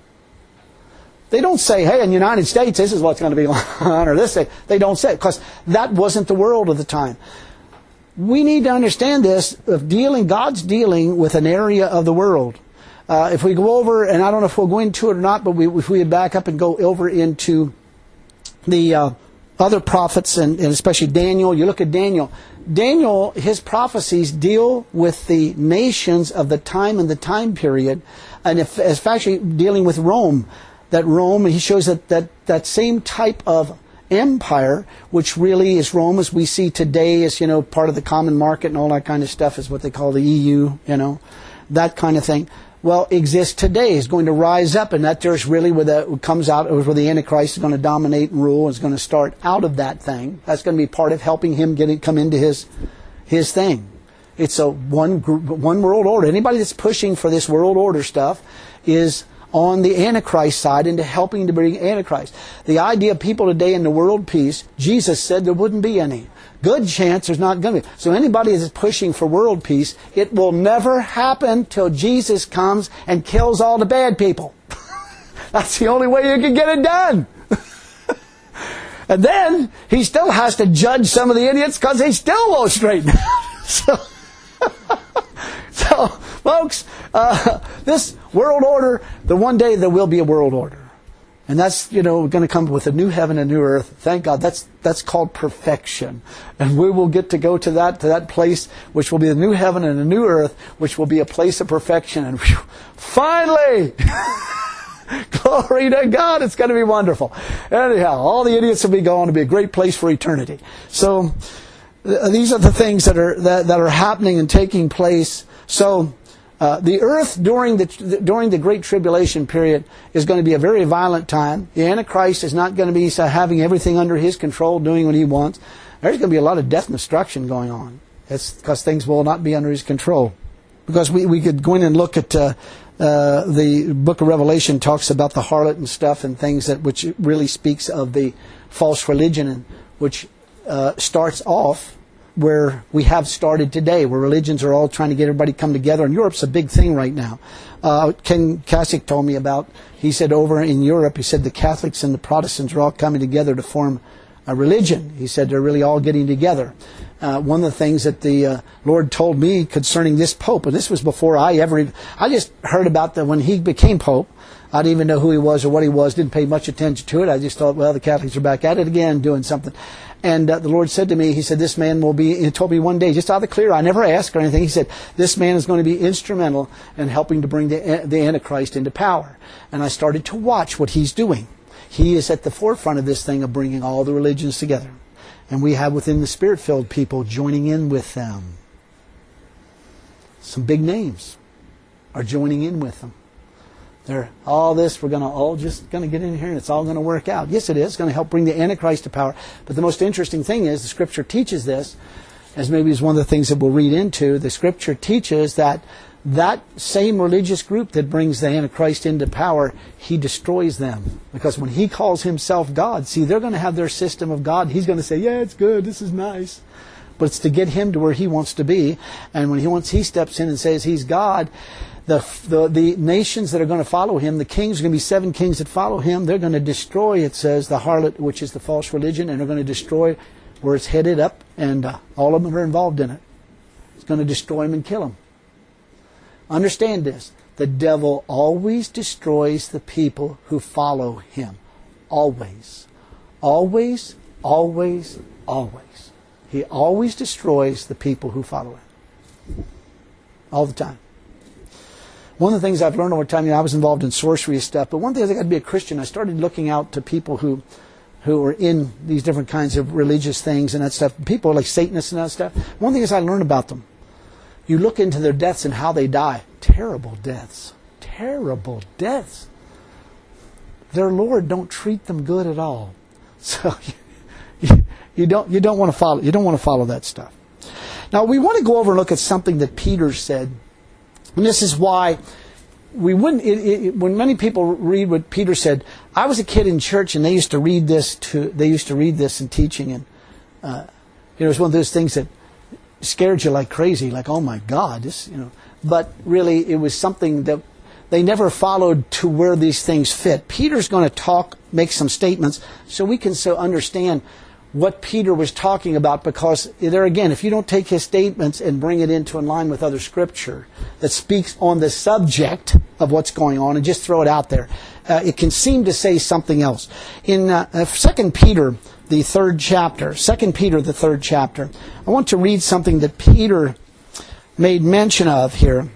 They don't say, hey, in the United States, this is what's going to be on, or this. They don't say it, because that wasn't the world at the time. We need to understand this, of dealing, God's dealing with an area of the world. Uh, if we go over, and I don't know if we'll go into it or not, but we, if we back up and go over into the uh, other prophets, and, and especially Daniel, you look at Daniel. Daniel, his prophecies deal with the nations of the time and the time period, and if, especially dealing with Rome. That Rome, he shows that, that that same type of empire, which really is Rome as we see today, is, you know, part of the common market and all that kind of stuff, is what they call the E U, you know, that kind of thing. Well, exists today, is going to rise up, and that there's really where the comes out, where the Antichrist is going to dominate and rule, is going to start out of that thing. That's going to be part of helping him get it, come into his his thing. It's a one group, one world order. Anybody that's pushing for this world order stuff is on the Antichrist side into helping to bring Antichrist. The idea of people today in the world peace, Jesus said there wouldn't be any. Good chance there's not going to be. So anybody that's pushing for world peace, it will never happen till Jesus comes and kills all the bad people. That's the only way you can get it done. And then he still has to judge some of the idiots because they still won't straighten out. So, so folks, uh, this world order, the one day there will be a world order. And that's, you know, going to come with a new heaven and new earth. Thank God. That's that's called perfection. And we will get to go to that to that place, which will be a new heaven and a new earth, which will be a place of perfection. And whew, finally, glory to God, it's going to be wonderful. Anyhow, all the idiots will be gone. It'll be a great place for eternity. So th- these are the things that are that, that are happening and taking place. So Uh, the earth during the during the Great Tribulation period is going to be a very violent time. The Antichrist is not going to be having everything under his control, doing what he wants. There's going to be a lot of death and destruction going on. It's because things will not be under his control. Because we, we could go in and look at uh, uh, the book of Revelation talks about the harlot and stuff and things that which really speaks of the false religion, and which uh, starts off where we have started today, where religions are all trying to get everybody to come together. And Europe's a big thing right now. Uh, Ken Kasich told me about, he said over in Europe, he said the Catholics and the Protestants are all coming together to form a religion. He said they're really all getting together. Uh, one of the things that the uh, Lord told me concerning this Pope, and this was before I ever, I just heard about that when he became Pope. I didn't even know who he was or what he was, didn't pay much attention to it. I just thought, well, the Catholics are back at it again, doing something. And uh, the Lord said to me, he said, this man will be, he told me one day, just out of the clear, I never asked or anything, he said, this man is going to be instrumental in helping to bring the, the Antichrist into power. And I started to watch what he's doing. He is at the forefront of this thing of bringing all the religions together. And we have within the Spirit-filled people joining in with them. Some big names are joining in with them. They're, all this, we're going to all just going to get in here and it's all going to work out. Yes, it is. It's going to help bring the Antichrist to power. But the most interesting thing is the Scripture teaches this, as maybe is one of the things that we'll read into. The Scripture teaches that that same religious group that brings the Antichrist into power, he destroys them. Because when he calls himself God, see, they're going to have their system of God. He's going to say, yeah, it's good, this is nice. But it's to get him to where he wants to be. And when he wants, he steps in and says he's God, The, the the nations that are going to follow him, the kings, are going to be seven kings that follow him. They're going to destroy, it says, the harlot, which is the false religion, and they're going to destroy where it's headed up, and uh, all of them are involved in it. It's going to destroy them and kill them. Understand this. The devil always destroys the people who follow him. Always. Always, always, always. He always destroys the people who follow him. All the time. One of the things I've learned over time, you know, I was involved in sorcery and stuff, but one thing I got to be a Christian, I started looking out to people who who are in these different kinds of religious things and that stuff. People like Satanists and that stuff. One thing is I learned about them. You look into their deaths and how they die. Terrible deaths. Terrible deaths. Their Lord don't treat them good at all. So you, you don't you don't want to follow you don't want to follow that stuff. Now we want to go over and look at something that Peter said. And this is why we wouldn't, it, it, when many people read what Peter said, I was a kid in church and they used to read this to, they used to read this in teaching, and uh, it was one of those things that scared you like crazy, like, oh my God, this, you know. But really it was something that they never followed to where these things fit. Peter's going to talk, make some statements so we can so understand what Peter was talking about, because there again, if you don't take his statements and bring it into in line with other Scripture that speaks on the subject of what's going on and just throw it out there, uh, it can seem to say something else. In uh, uh, Second Peter, the third chapter, Second Peter, the third chapter, I want to read something that Peter made mention of here,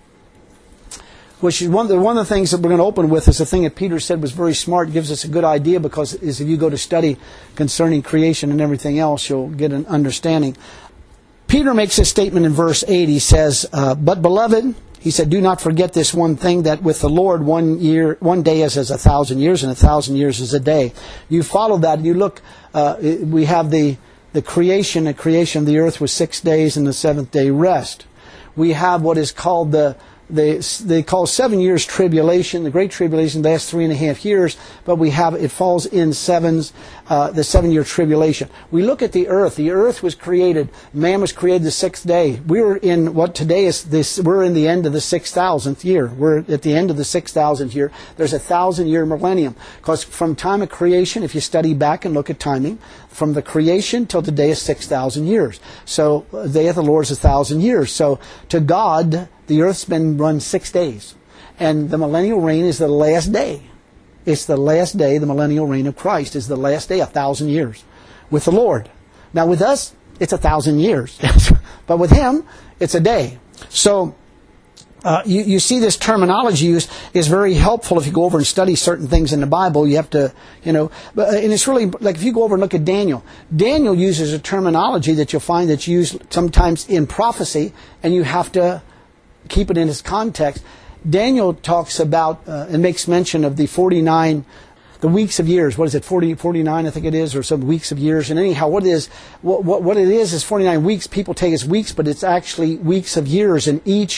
which is one of, the, one of the things that we're going to open with is a thing that Peter said was very smart, gives us a good idea, because is if you go to study concerning creation and everything else, you'll get an understanding. Peter makes a statement in verse eight. He says, uh, but beloved, he said, do not forget this one thing, that with the Lord one year, one day is as a thousand years, and a thousand years is a day. You follow that, and you look, uh, we have the, the creation, the creation of the earth was six days, and the seventh day rest. We have what is called the They they call seven years tribulation. The Great Tribulation lasts three and a half years, but we have it falls in sevens, uh, the seven-year tribulation. We look at the earth. The earth was created. Man was created the sixth day. We're in what today is this. We're in the end of the six thousandth year. We're at the end of the six thousandth year. There's a thousand-year millennium, because from time of creation, if you study back and look at timing, from the creation till today is six thousand years. So the day of the Lord is a thousand years. So to God, the earth's been run six days. And the millennial reign is the last day. It's the last day, the millennial reign of Christ is the last day, a thousand years with the Lord. Now with us, it's a thousand years. But with Him, it's a day. So uh, you, you see this terminology used is very helpful if you go over and study certain things in the Bible. You have to, you know, and it's really, like if you go over and look at Daniel, Daniel uses a terminology that you'll find that's used sometimes in prophecy, and you have to keep it in its context. Daniel talks about uh, and makes mention of the forty-nine, the weeks of years. What is it, forty, forty-nine I think it is, or some weeks of years. And anyhow, what it is, what, what, what it is is forty-nine weeks. People take as weeks, but it's actually weeks of years. And each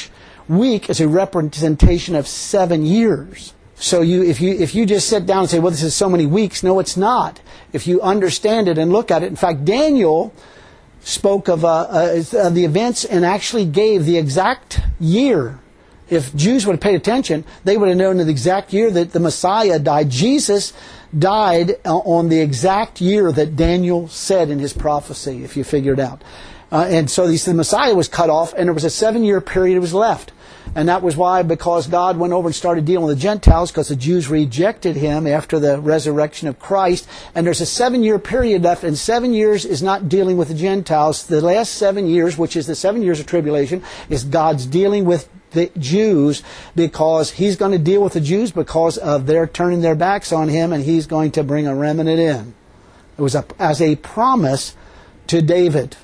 week is a representation of seven years. So you, if you if you just sit down and say, well, this is so many weeks, no, it's not. If you understand it and look at it. In fact, Daniel spoke of uh, uh, the events and actually gave the exact year. If Jews would have paid attention, they would have known the exact year that the Messiah died. Jesus died on the exact year that Daniel said in his prophecy, if you figure it out. Uh, and so the Messiah was cut off, and there was a seven-year period that was left. And that was why, because God went over and started dealing with the Gentiles, because the Jews rejected Him after the resurrection of Christ. And there's a seven-year period left, and seven years is not dealing with the Gentiles. The last seven years, which is the seven years of tribulation, is God's dealing with the Jews, because He's going to deal with the Jews because of their turning their backs on Him, and He's going to bring a remnant in. It was a, as a promise to David.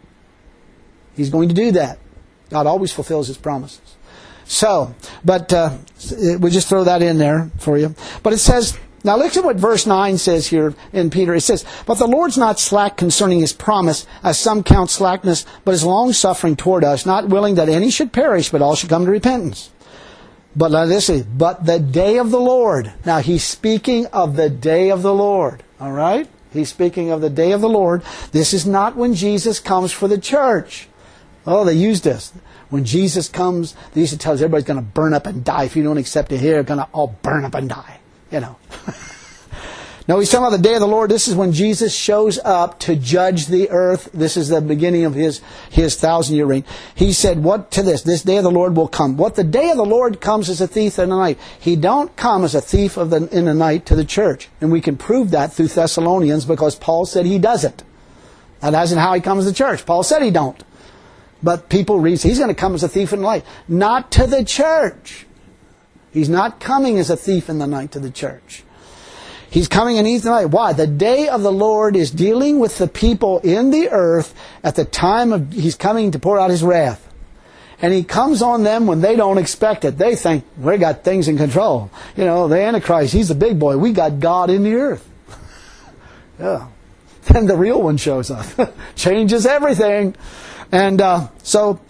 He's going to do that. God always fulfills His promises. So, but uh, we just throw that in there for you. But it says, now look at what verse nine says here in Peter. It says, but the Lord's not slack concerning His promise, as some count slackness, but is long-suffering toward us, not willing that any should perish, but all should come to repentance. But let this say, but the day of the Lord. Now He's speaking of the day of the Lord. All right? He's speaking of the day of the Lord. This is not when Jesus comes for the church. Oh, they used this. When Jesus comes, they used to tell us everybody's going to burn up and die. If you don't accept it here, you're going to all burn up and die. You know. No, He's talking about the day of the Lord. This is when Jesus shows up to judge the earth. This is the beginning of His, his thousand-year reign. He said, what to this? This day of the Lord will come. What the day of the Lord comes as a thief in the night. He don't come as a thief of the, in the night to the church. And we can prove that through Thessalonians, because Paul said He doesn't. That isn't how He comes to the church. Paul said He don't. But people read, He's going to come as a thief in the night. Not to the church. He's not coming as a thief in the night to the church. He's coming in the night. Why? The day of the Lord is dealing with the people in the earth at the time of He's coming to pour out His wrath. And He comes on them when they don't expect it. They think, we got things in control. You know, the Antichrist, he's the big boy. We got God in the earth. Yeah. Then the real one shows up. Changes everything. And uh, so,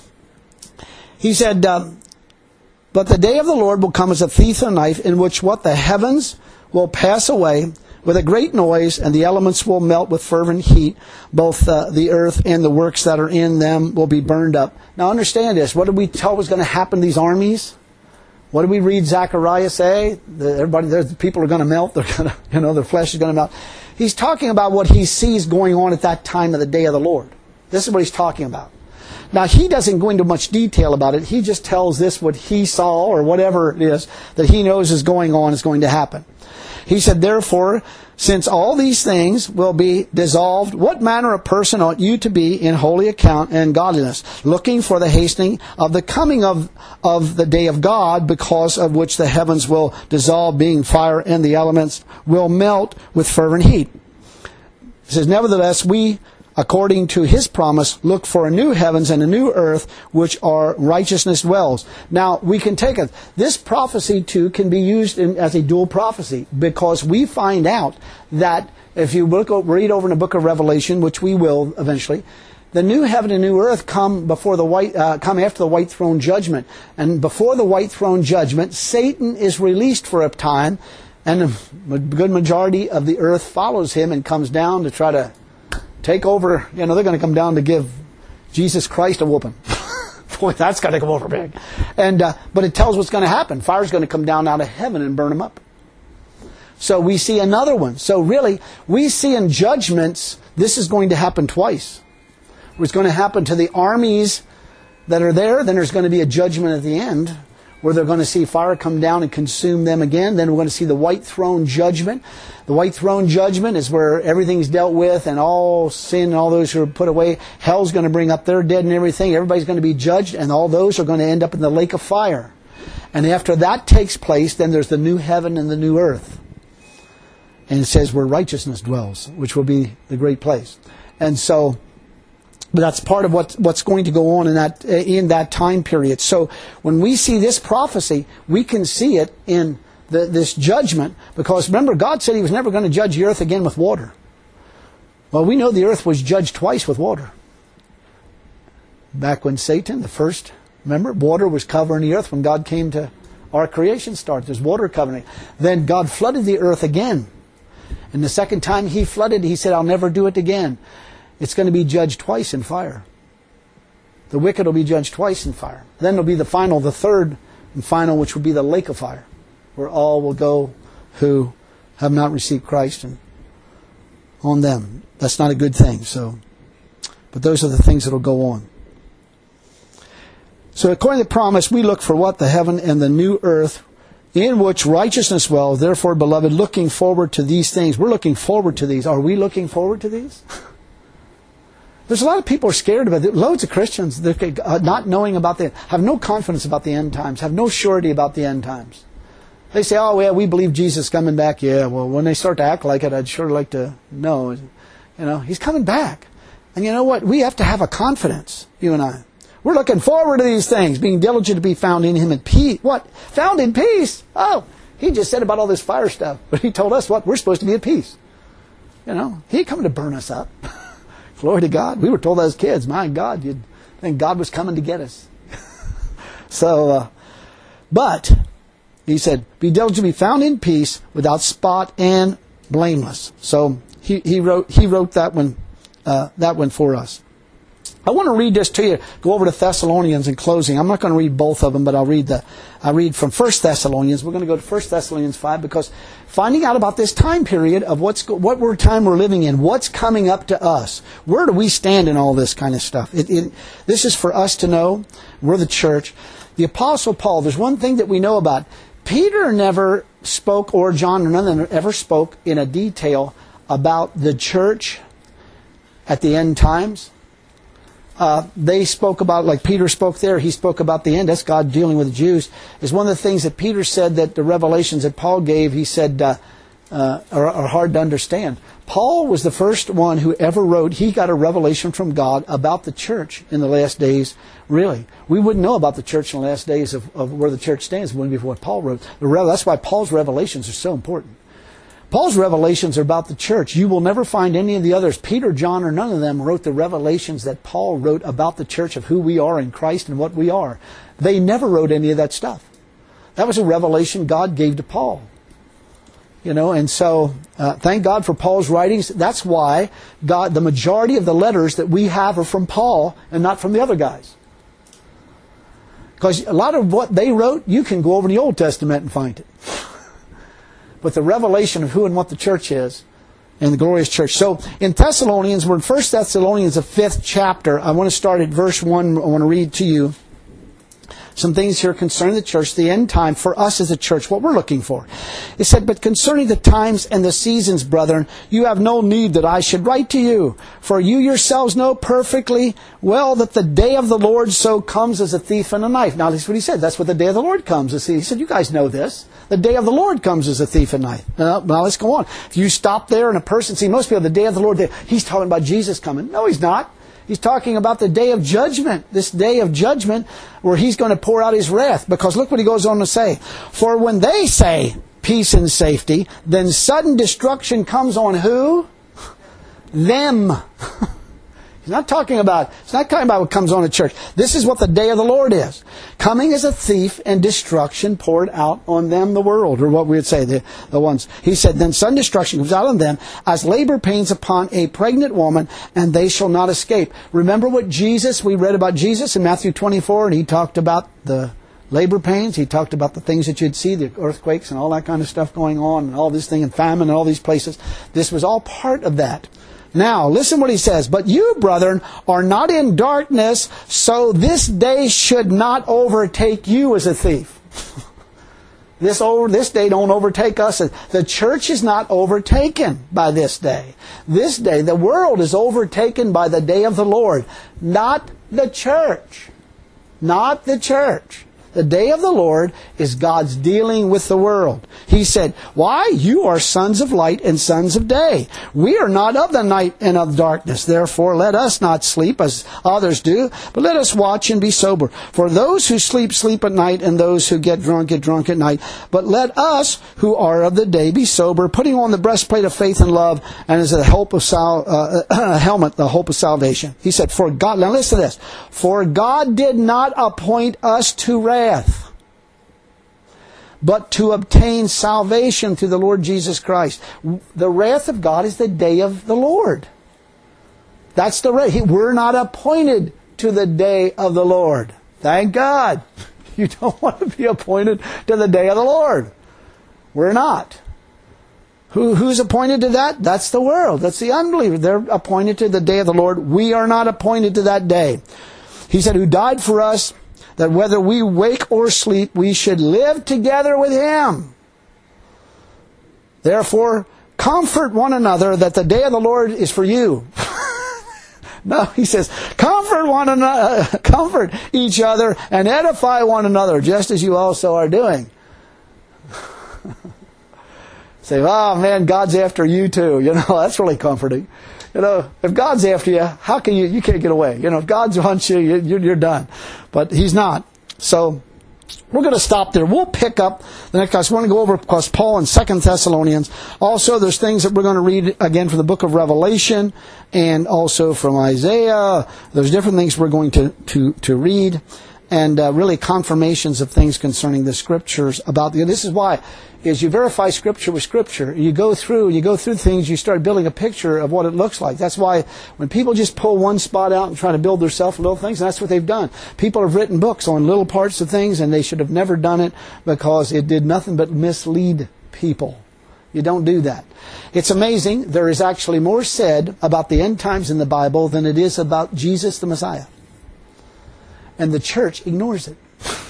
He said, uh, but the day of the Lord will come as a thief in the night, in which what? The heavens will pass away with a great noise, and the elements will melt with fervent heat. Both uh, the earth and the works that are in them will be burned up. Now understand this. What did we tell was going to happen to these armies? What did we read Zechariah say? The, everybody, the people are going to melt. They're going to, you know, their flesh is going to melt. He's talking about what he sees going on at that time of the day of the Lord. This is what he's talking about. Now, he doesn't go into much detail about it. He just tells this what he saw, or whatever it is that he knows is going on is going to happen. He said, therefore, since all these things will be dissolved, what manner of person ought you to be in holy account and godliness, looking for the hastening of the coming of, of the day of God, because of which the heavens will dissolve, being fire, and the elements will melt with fervent heat. He says, nevertheless, we, according to His promise, look for a new heavens and a new earth, which are righteousness dwells. Now, we can take it. This prophecy, too, can be used in, as a dual prophecy, because we find out that, if you look, read over in the book of Revelation, which we will eventually, the new heaven and new earth come before the white, uh, come after the white throne judgment. And before the white throne judgment, Satan is released for a time, and a good majority of the earth follows him and comes down to try to take over. You know, they're going to come down to give Jesus Christ a whooping. Boy, that's going to come over big. And uh, but it tells what's going to happen. Fire's going to come down out of heaven and burn them up. So we see another one. So really, we see in judgments, this is going to happen twice. It's going to happen to the armies that are there. Then there's going to be a judgment at the end, where they're going to see fire come down and consume them again. Then we're going to see the white throne judgment. The white throne judgment is where everything's dealt with, and all sin and all those who are put away. Hell's going to bring up their dead and everything. Everybody's going to be judged, and all those are going to end up in the lake of fire. And after that takes place, then there's the new heaven and the new earth. And it says where righteousness dwells, which will be the great place. And so, but that's part of what, what's going to go on in that in that time period. So when we see this prophecy, we can see it in the, this judgment. Because remember, God said He was never going to judge the earth again with water. Well, we know the earth was judged twice with water. Back when Satan, the first Remember, water was covering the earth when God came to our creation start. There's water covering it. Then God flooded the earth again. And the second time He flooded, He said, I'll never do it again. It's going to be judged twice in fire. The wicked will be judged twice in fire. Then there'll be the final, the third and final, which will be the lake of fire, where all will go who have not received Christ and on them. That's not a good thing. So, but those are the things that will go on. So according to the promise, we look for what? The heaven and the new earth in which righteousness dwells. Therefore, beloved, looking forward to these things. We're looking forward to these. Are we looking forward to these? There's a lot of people who are scared about it. Loads of Christians they're not knowing about the, have no confidence about the end times, have no surety about the end times. They say, oh, yeah, we believe Jesus is coming back. Yeah, well, when they start to act like it, I'd sure like to know. You know, He's coming back. And you know what? We have to have a confidence, you and I. We're looking forward to these things, being diligent to be found in Him in peace. What? Found in peace? Oh, He just said about all this fire stuff. But He told us what? We're supposed to be at peace. You know, He ain't coming to burn us up. Glory to God. We were told as kids, my God, you'd think God was coming to get us. so, uh, but, He said, be diligent to be found in peace, without spot and blameless. So, He, he wrote He wrote that one, uh, that one for us. I want to read this to you. Go over to Thessalonians in closing. I'm not going to read both of them, but I'll read the. I read from First Thessalonians. We're going to go to First Thessalonians five because finding out about this time period of what's what we're time we're living in, what's coming up to us, where do we stand in all this kind of stuff? It, it, this is for us to know. We're the church. The Apostle Paul. There's one thing that we know about. Peter never spoke, or John, or none of them ever spoke in a detail about the church at the end times. Uh, they spoke about, like Peter spoke there, he spoke about the end. That's God dealing with the Jews. Is one of the things that Peter said that the revelations that Paul gave, he said, uh, uh, are, are hard to understand. Paul was the first one who ever wrote, he got a revelation from God about the church in the last days. Really. We wouldn't know about the church in the last days of, of where the church stands when before what Paul wrote. That's why Paul's revelations are so important. Paul's revelations are about the church. You will never find any of the others. Peter, John, or none of them wrote the revelations that Paul wrote about the church of who we are in Christ and what we are. They never wrote any of that stuff. That was a revelation God gave to Paul. You know, and so uh, thank God for Paul's writings. That's why God, the majority of the letters that we have are from Paul and not from the other guys. Because a lot of what they wrote, you can go over in the Old Testament and find it. But the revelation of who and what the church is and the glorious church. So in Thessalonians, we're in First Thessalonians, the fifth chapter. I want to start at verse one. I want to read to you some things here concerning the church, the end time for us as a church, what we're looking for. It said, but concerning the times and the seasons, brethren, you have no need that I should write to you. For you yourselves know perfectly well that the day of the Lord so comes as a thief in the night. Now, that's what he said. That's what the day of the Lord comes. He said, you guys know this. The day of the Lord comes as a thief in the night. Now, now let's go on. If you stop there and a person, see, most people, the day of the Lord, he's talking about Jesus coming. No, he's not. He's talking about the day of judgment, this day of judgment where He's going to pour out His wrath. Because look what He goes on to say. For when they say peace and safety, then sudden destruction comes on who? Them. He's not talking about, it's not talking about what comes on a church. This is what the day of the Lord is. Coming as a thief and destruction poured out on them, the world, or what we would say, the, the ones. He said, then sudden destruction comes out on them as labor pains upon a pregnant woman, and they shall not escape. Remember what Jesus, we read about Jesus in Matthew twenty-four, and He talked about the labor pains. He talked about the things that you'd see, the earthquakes and all that kind of stuff going on, and all this thing, and famine and all these places. This was all part of that. Now, listen what He says. But you, brethren, are not in darkness, so this day should not overtake you as a thief. This over, this day don't overtake us. The church is not overtaken by this day. This day, the world is overtaken by the day of the Lord, not the church. Not the church. The day of the Lord is God's dealing with the world. He said, why? You are sons of light and sons of day. We are not of the night and of darkness. Therefore, let us not sleep as others do, but let us watch and be sober. For those who sleep, sleep at night, and those who get drunk, get drunk at night. But let us who are of the day be sober, putting on the breastplate of faith and love, and as a help of sal- uh, helmet, the hope of salvation. He said, for God, now listen to this, for God did not appoint us to wrath, but to obtain salvation through the Lord Jesus Christ. The wrath of God is the day of the Lord. That's the wrath. We're not appointed to the day of the Lord. Thank God. You don't want to be appointed to the day of the Lord. We're not. Who, who's appointed to that? That's the world. That's the unbeliever. They're appointed to the day of the Lord. We are not appointed to that day. He said, who died for us, that whether we wake or sleep, we should live together with Him. Therefore, comfort one another that the day of the Lord is for you. No, he says, comfort one another, comfort each other and edify one another, just as you also are doing. Say, oh man, God's after you too. You know, that's really comforting. You know, if God's after you, how can you, you can't get away. You know, if God wants you, you you're done. But He's not. So, we're going to stop there. We'll pick up the next class. We want to go over, because Paul in Second Thessalonians. Also, there's things that we're going to read again from the book of Revelation and also from Isaiah. There's different things we're going to, to, to read, and uh, really confirmations of things concerning the Scriptures about the. This is why, is you verify Scripture with Scripture. You go through, you go through things, you start building a picture of what it looks like. That's why when people just pull one spot out and try to build themselves little things, that's what they've done. People have written books on little parts of things, and they should have never done it because it did nothing but mislead people. You don't do that. It's amazing. There is actually more said about the end times in the Bible than it is about Jesus the Messiah. And the church ignores it.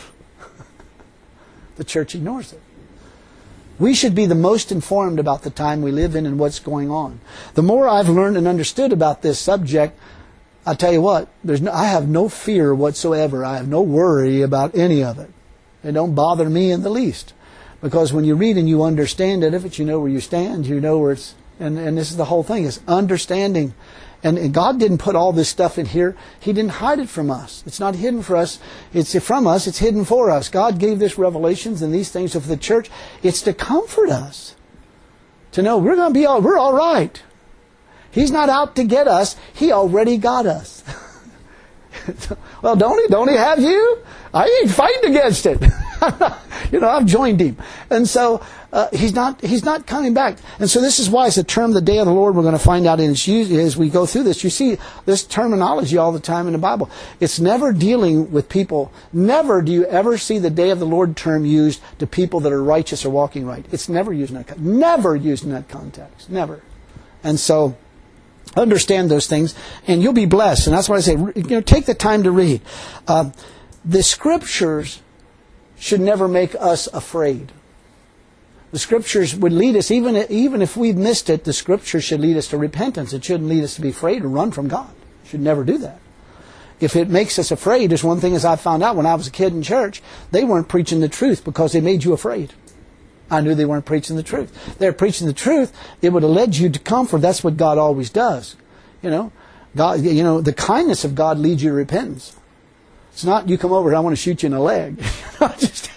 The church ignores it. We should be the most informed about the time we live in and what's going on. The more I've learned and understood about this subject, I'll tell you what, there's no, I have no fear whatsoever. I have no worry about any of it. It don't bother me in the least. Because when you read and you understand it, if it's, you know where you stand, you know where it's, and, and this is the whole thing, is understanding. And, and God didn't put all this stuff in here. He didn't hide it from us. It's not hidden for us. It's from us. It's hidden for us. God gave this revelations and these things for the church. It's to comfort us. To know we're going to be all, we're all right. He's not out to get us. He already got us. Well, don't he? Don't he have you? I ain't fighting against it. You know, I've joined Him. And so, uh, He's not, He's not coming back. And so this is why it's the term, the day of the Lord, we're going to find out in its use as we go through this. You see this terminology all the time in the Bible. It's never dealing with people. Never do you ever see the day of the Lord term used to people that are righteous or walking right. It's never used in that, never used in that context. Never. And so, understand those things, and you'll be blessed. And that's why I say, you know, take the time to read. Uh, the Scriptures should never make us afraid. The Scriptures would lead us, even, even if we've missed it, the Scriptures should lead us to repentance. It shouldn't lead us to be afraid or run from God. It should never do that. If it makes us afraid, there's one thing as I found out when I was a kid in church, they weren't preaching the truth because they made you afraid. I knew they weren't preaching the truth. They're preaching the truth. It would have led you to comfort. That's what God always does. You know, God. You know, the kindness of God leads you to repentance. It's not you come over and I want to shoot you in the leg. Just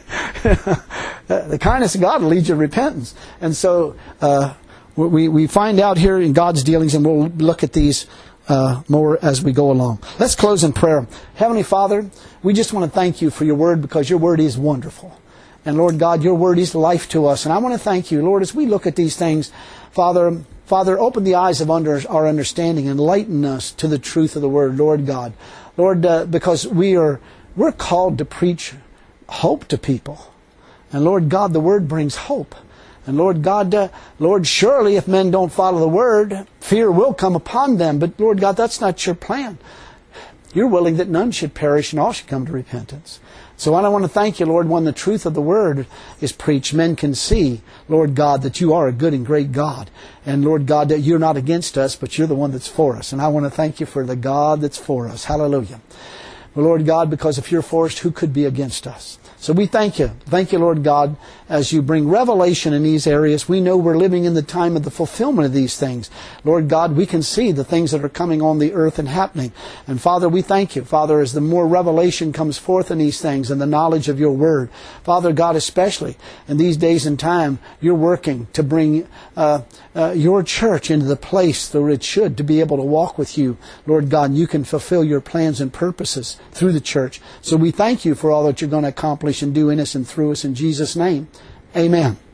the kindness of God leads you to repentance. And so uh, we we find out here in God's dealings, and we'll look at these uh, more as we go along. Let's close in prayer. Heavenly Father, we just want to thank You for Your Word, because Your Word is wonderful. And Lord God, Your Word is life to us. And I want to thank You, Lord, as we look at these things, Father, Father, open the eyes of under, our understanding, enlighten us to the truth of the Word, Lord God. Lord, uh, because we are, we're called to preach hope to people. And Lord God, the Word brings hope. And Lord God, uh, Lord, surely if men don't follow the Word, fear will come upon them. But Lord God, that's not Your plan. You're willing that none should perish and all should come to repentance. So I want to thank You, Lord, when the truth of the Word is preached, men can see, Lord God, that You are a good and great God. And Lord God, that You're not against us, but You're the one that's for us. And I want to thank You for the God that's for us. Hallelujah. Well, Lord God, because if you're for us, who could be against us? So we thank you. Thank you, Lord God, as you bring revelation in these areas. We know we're living in the time of the fulfillment of these things. Lord God, we can see the things that are coming on the earth and happening. And Father, we thank you, Father, as the more revelation comes forth in these things and the knowledge of your word. Father God, especially in these days and time, you're working to bring uh, uh, your church into the place where it should, to be able to walk with you, Lord God, and you can fulfill your plans and purposes through the church. So we thank you for all that you're going to accomplish and do in us and through us in Jesus' name. Amen.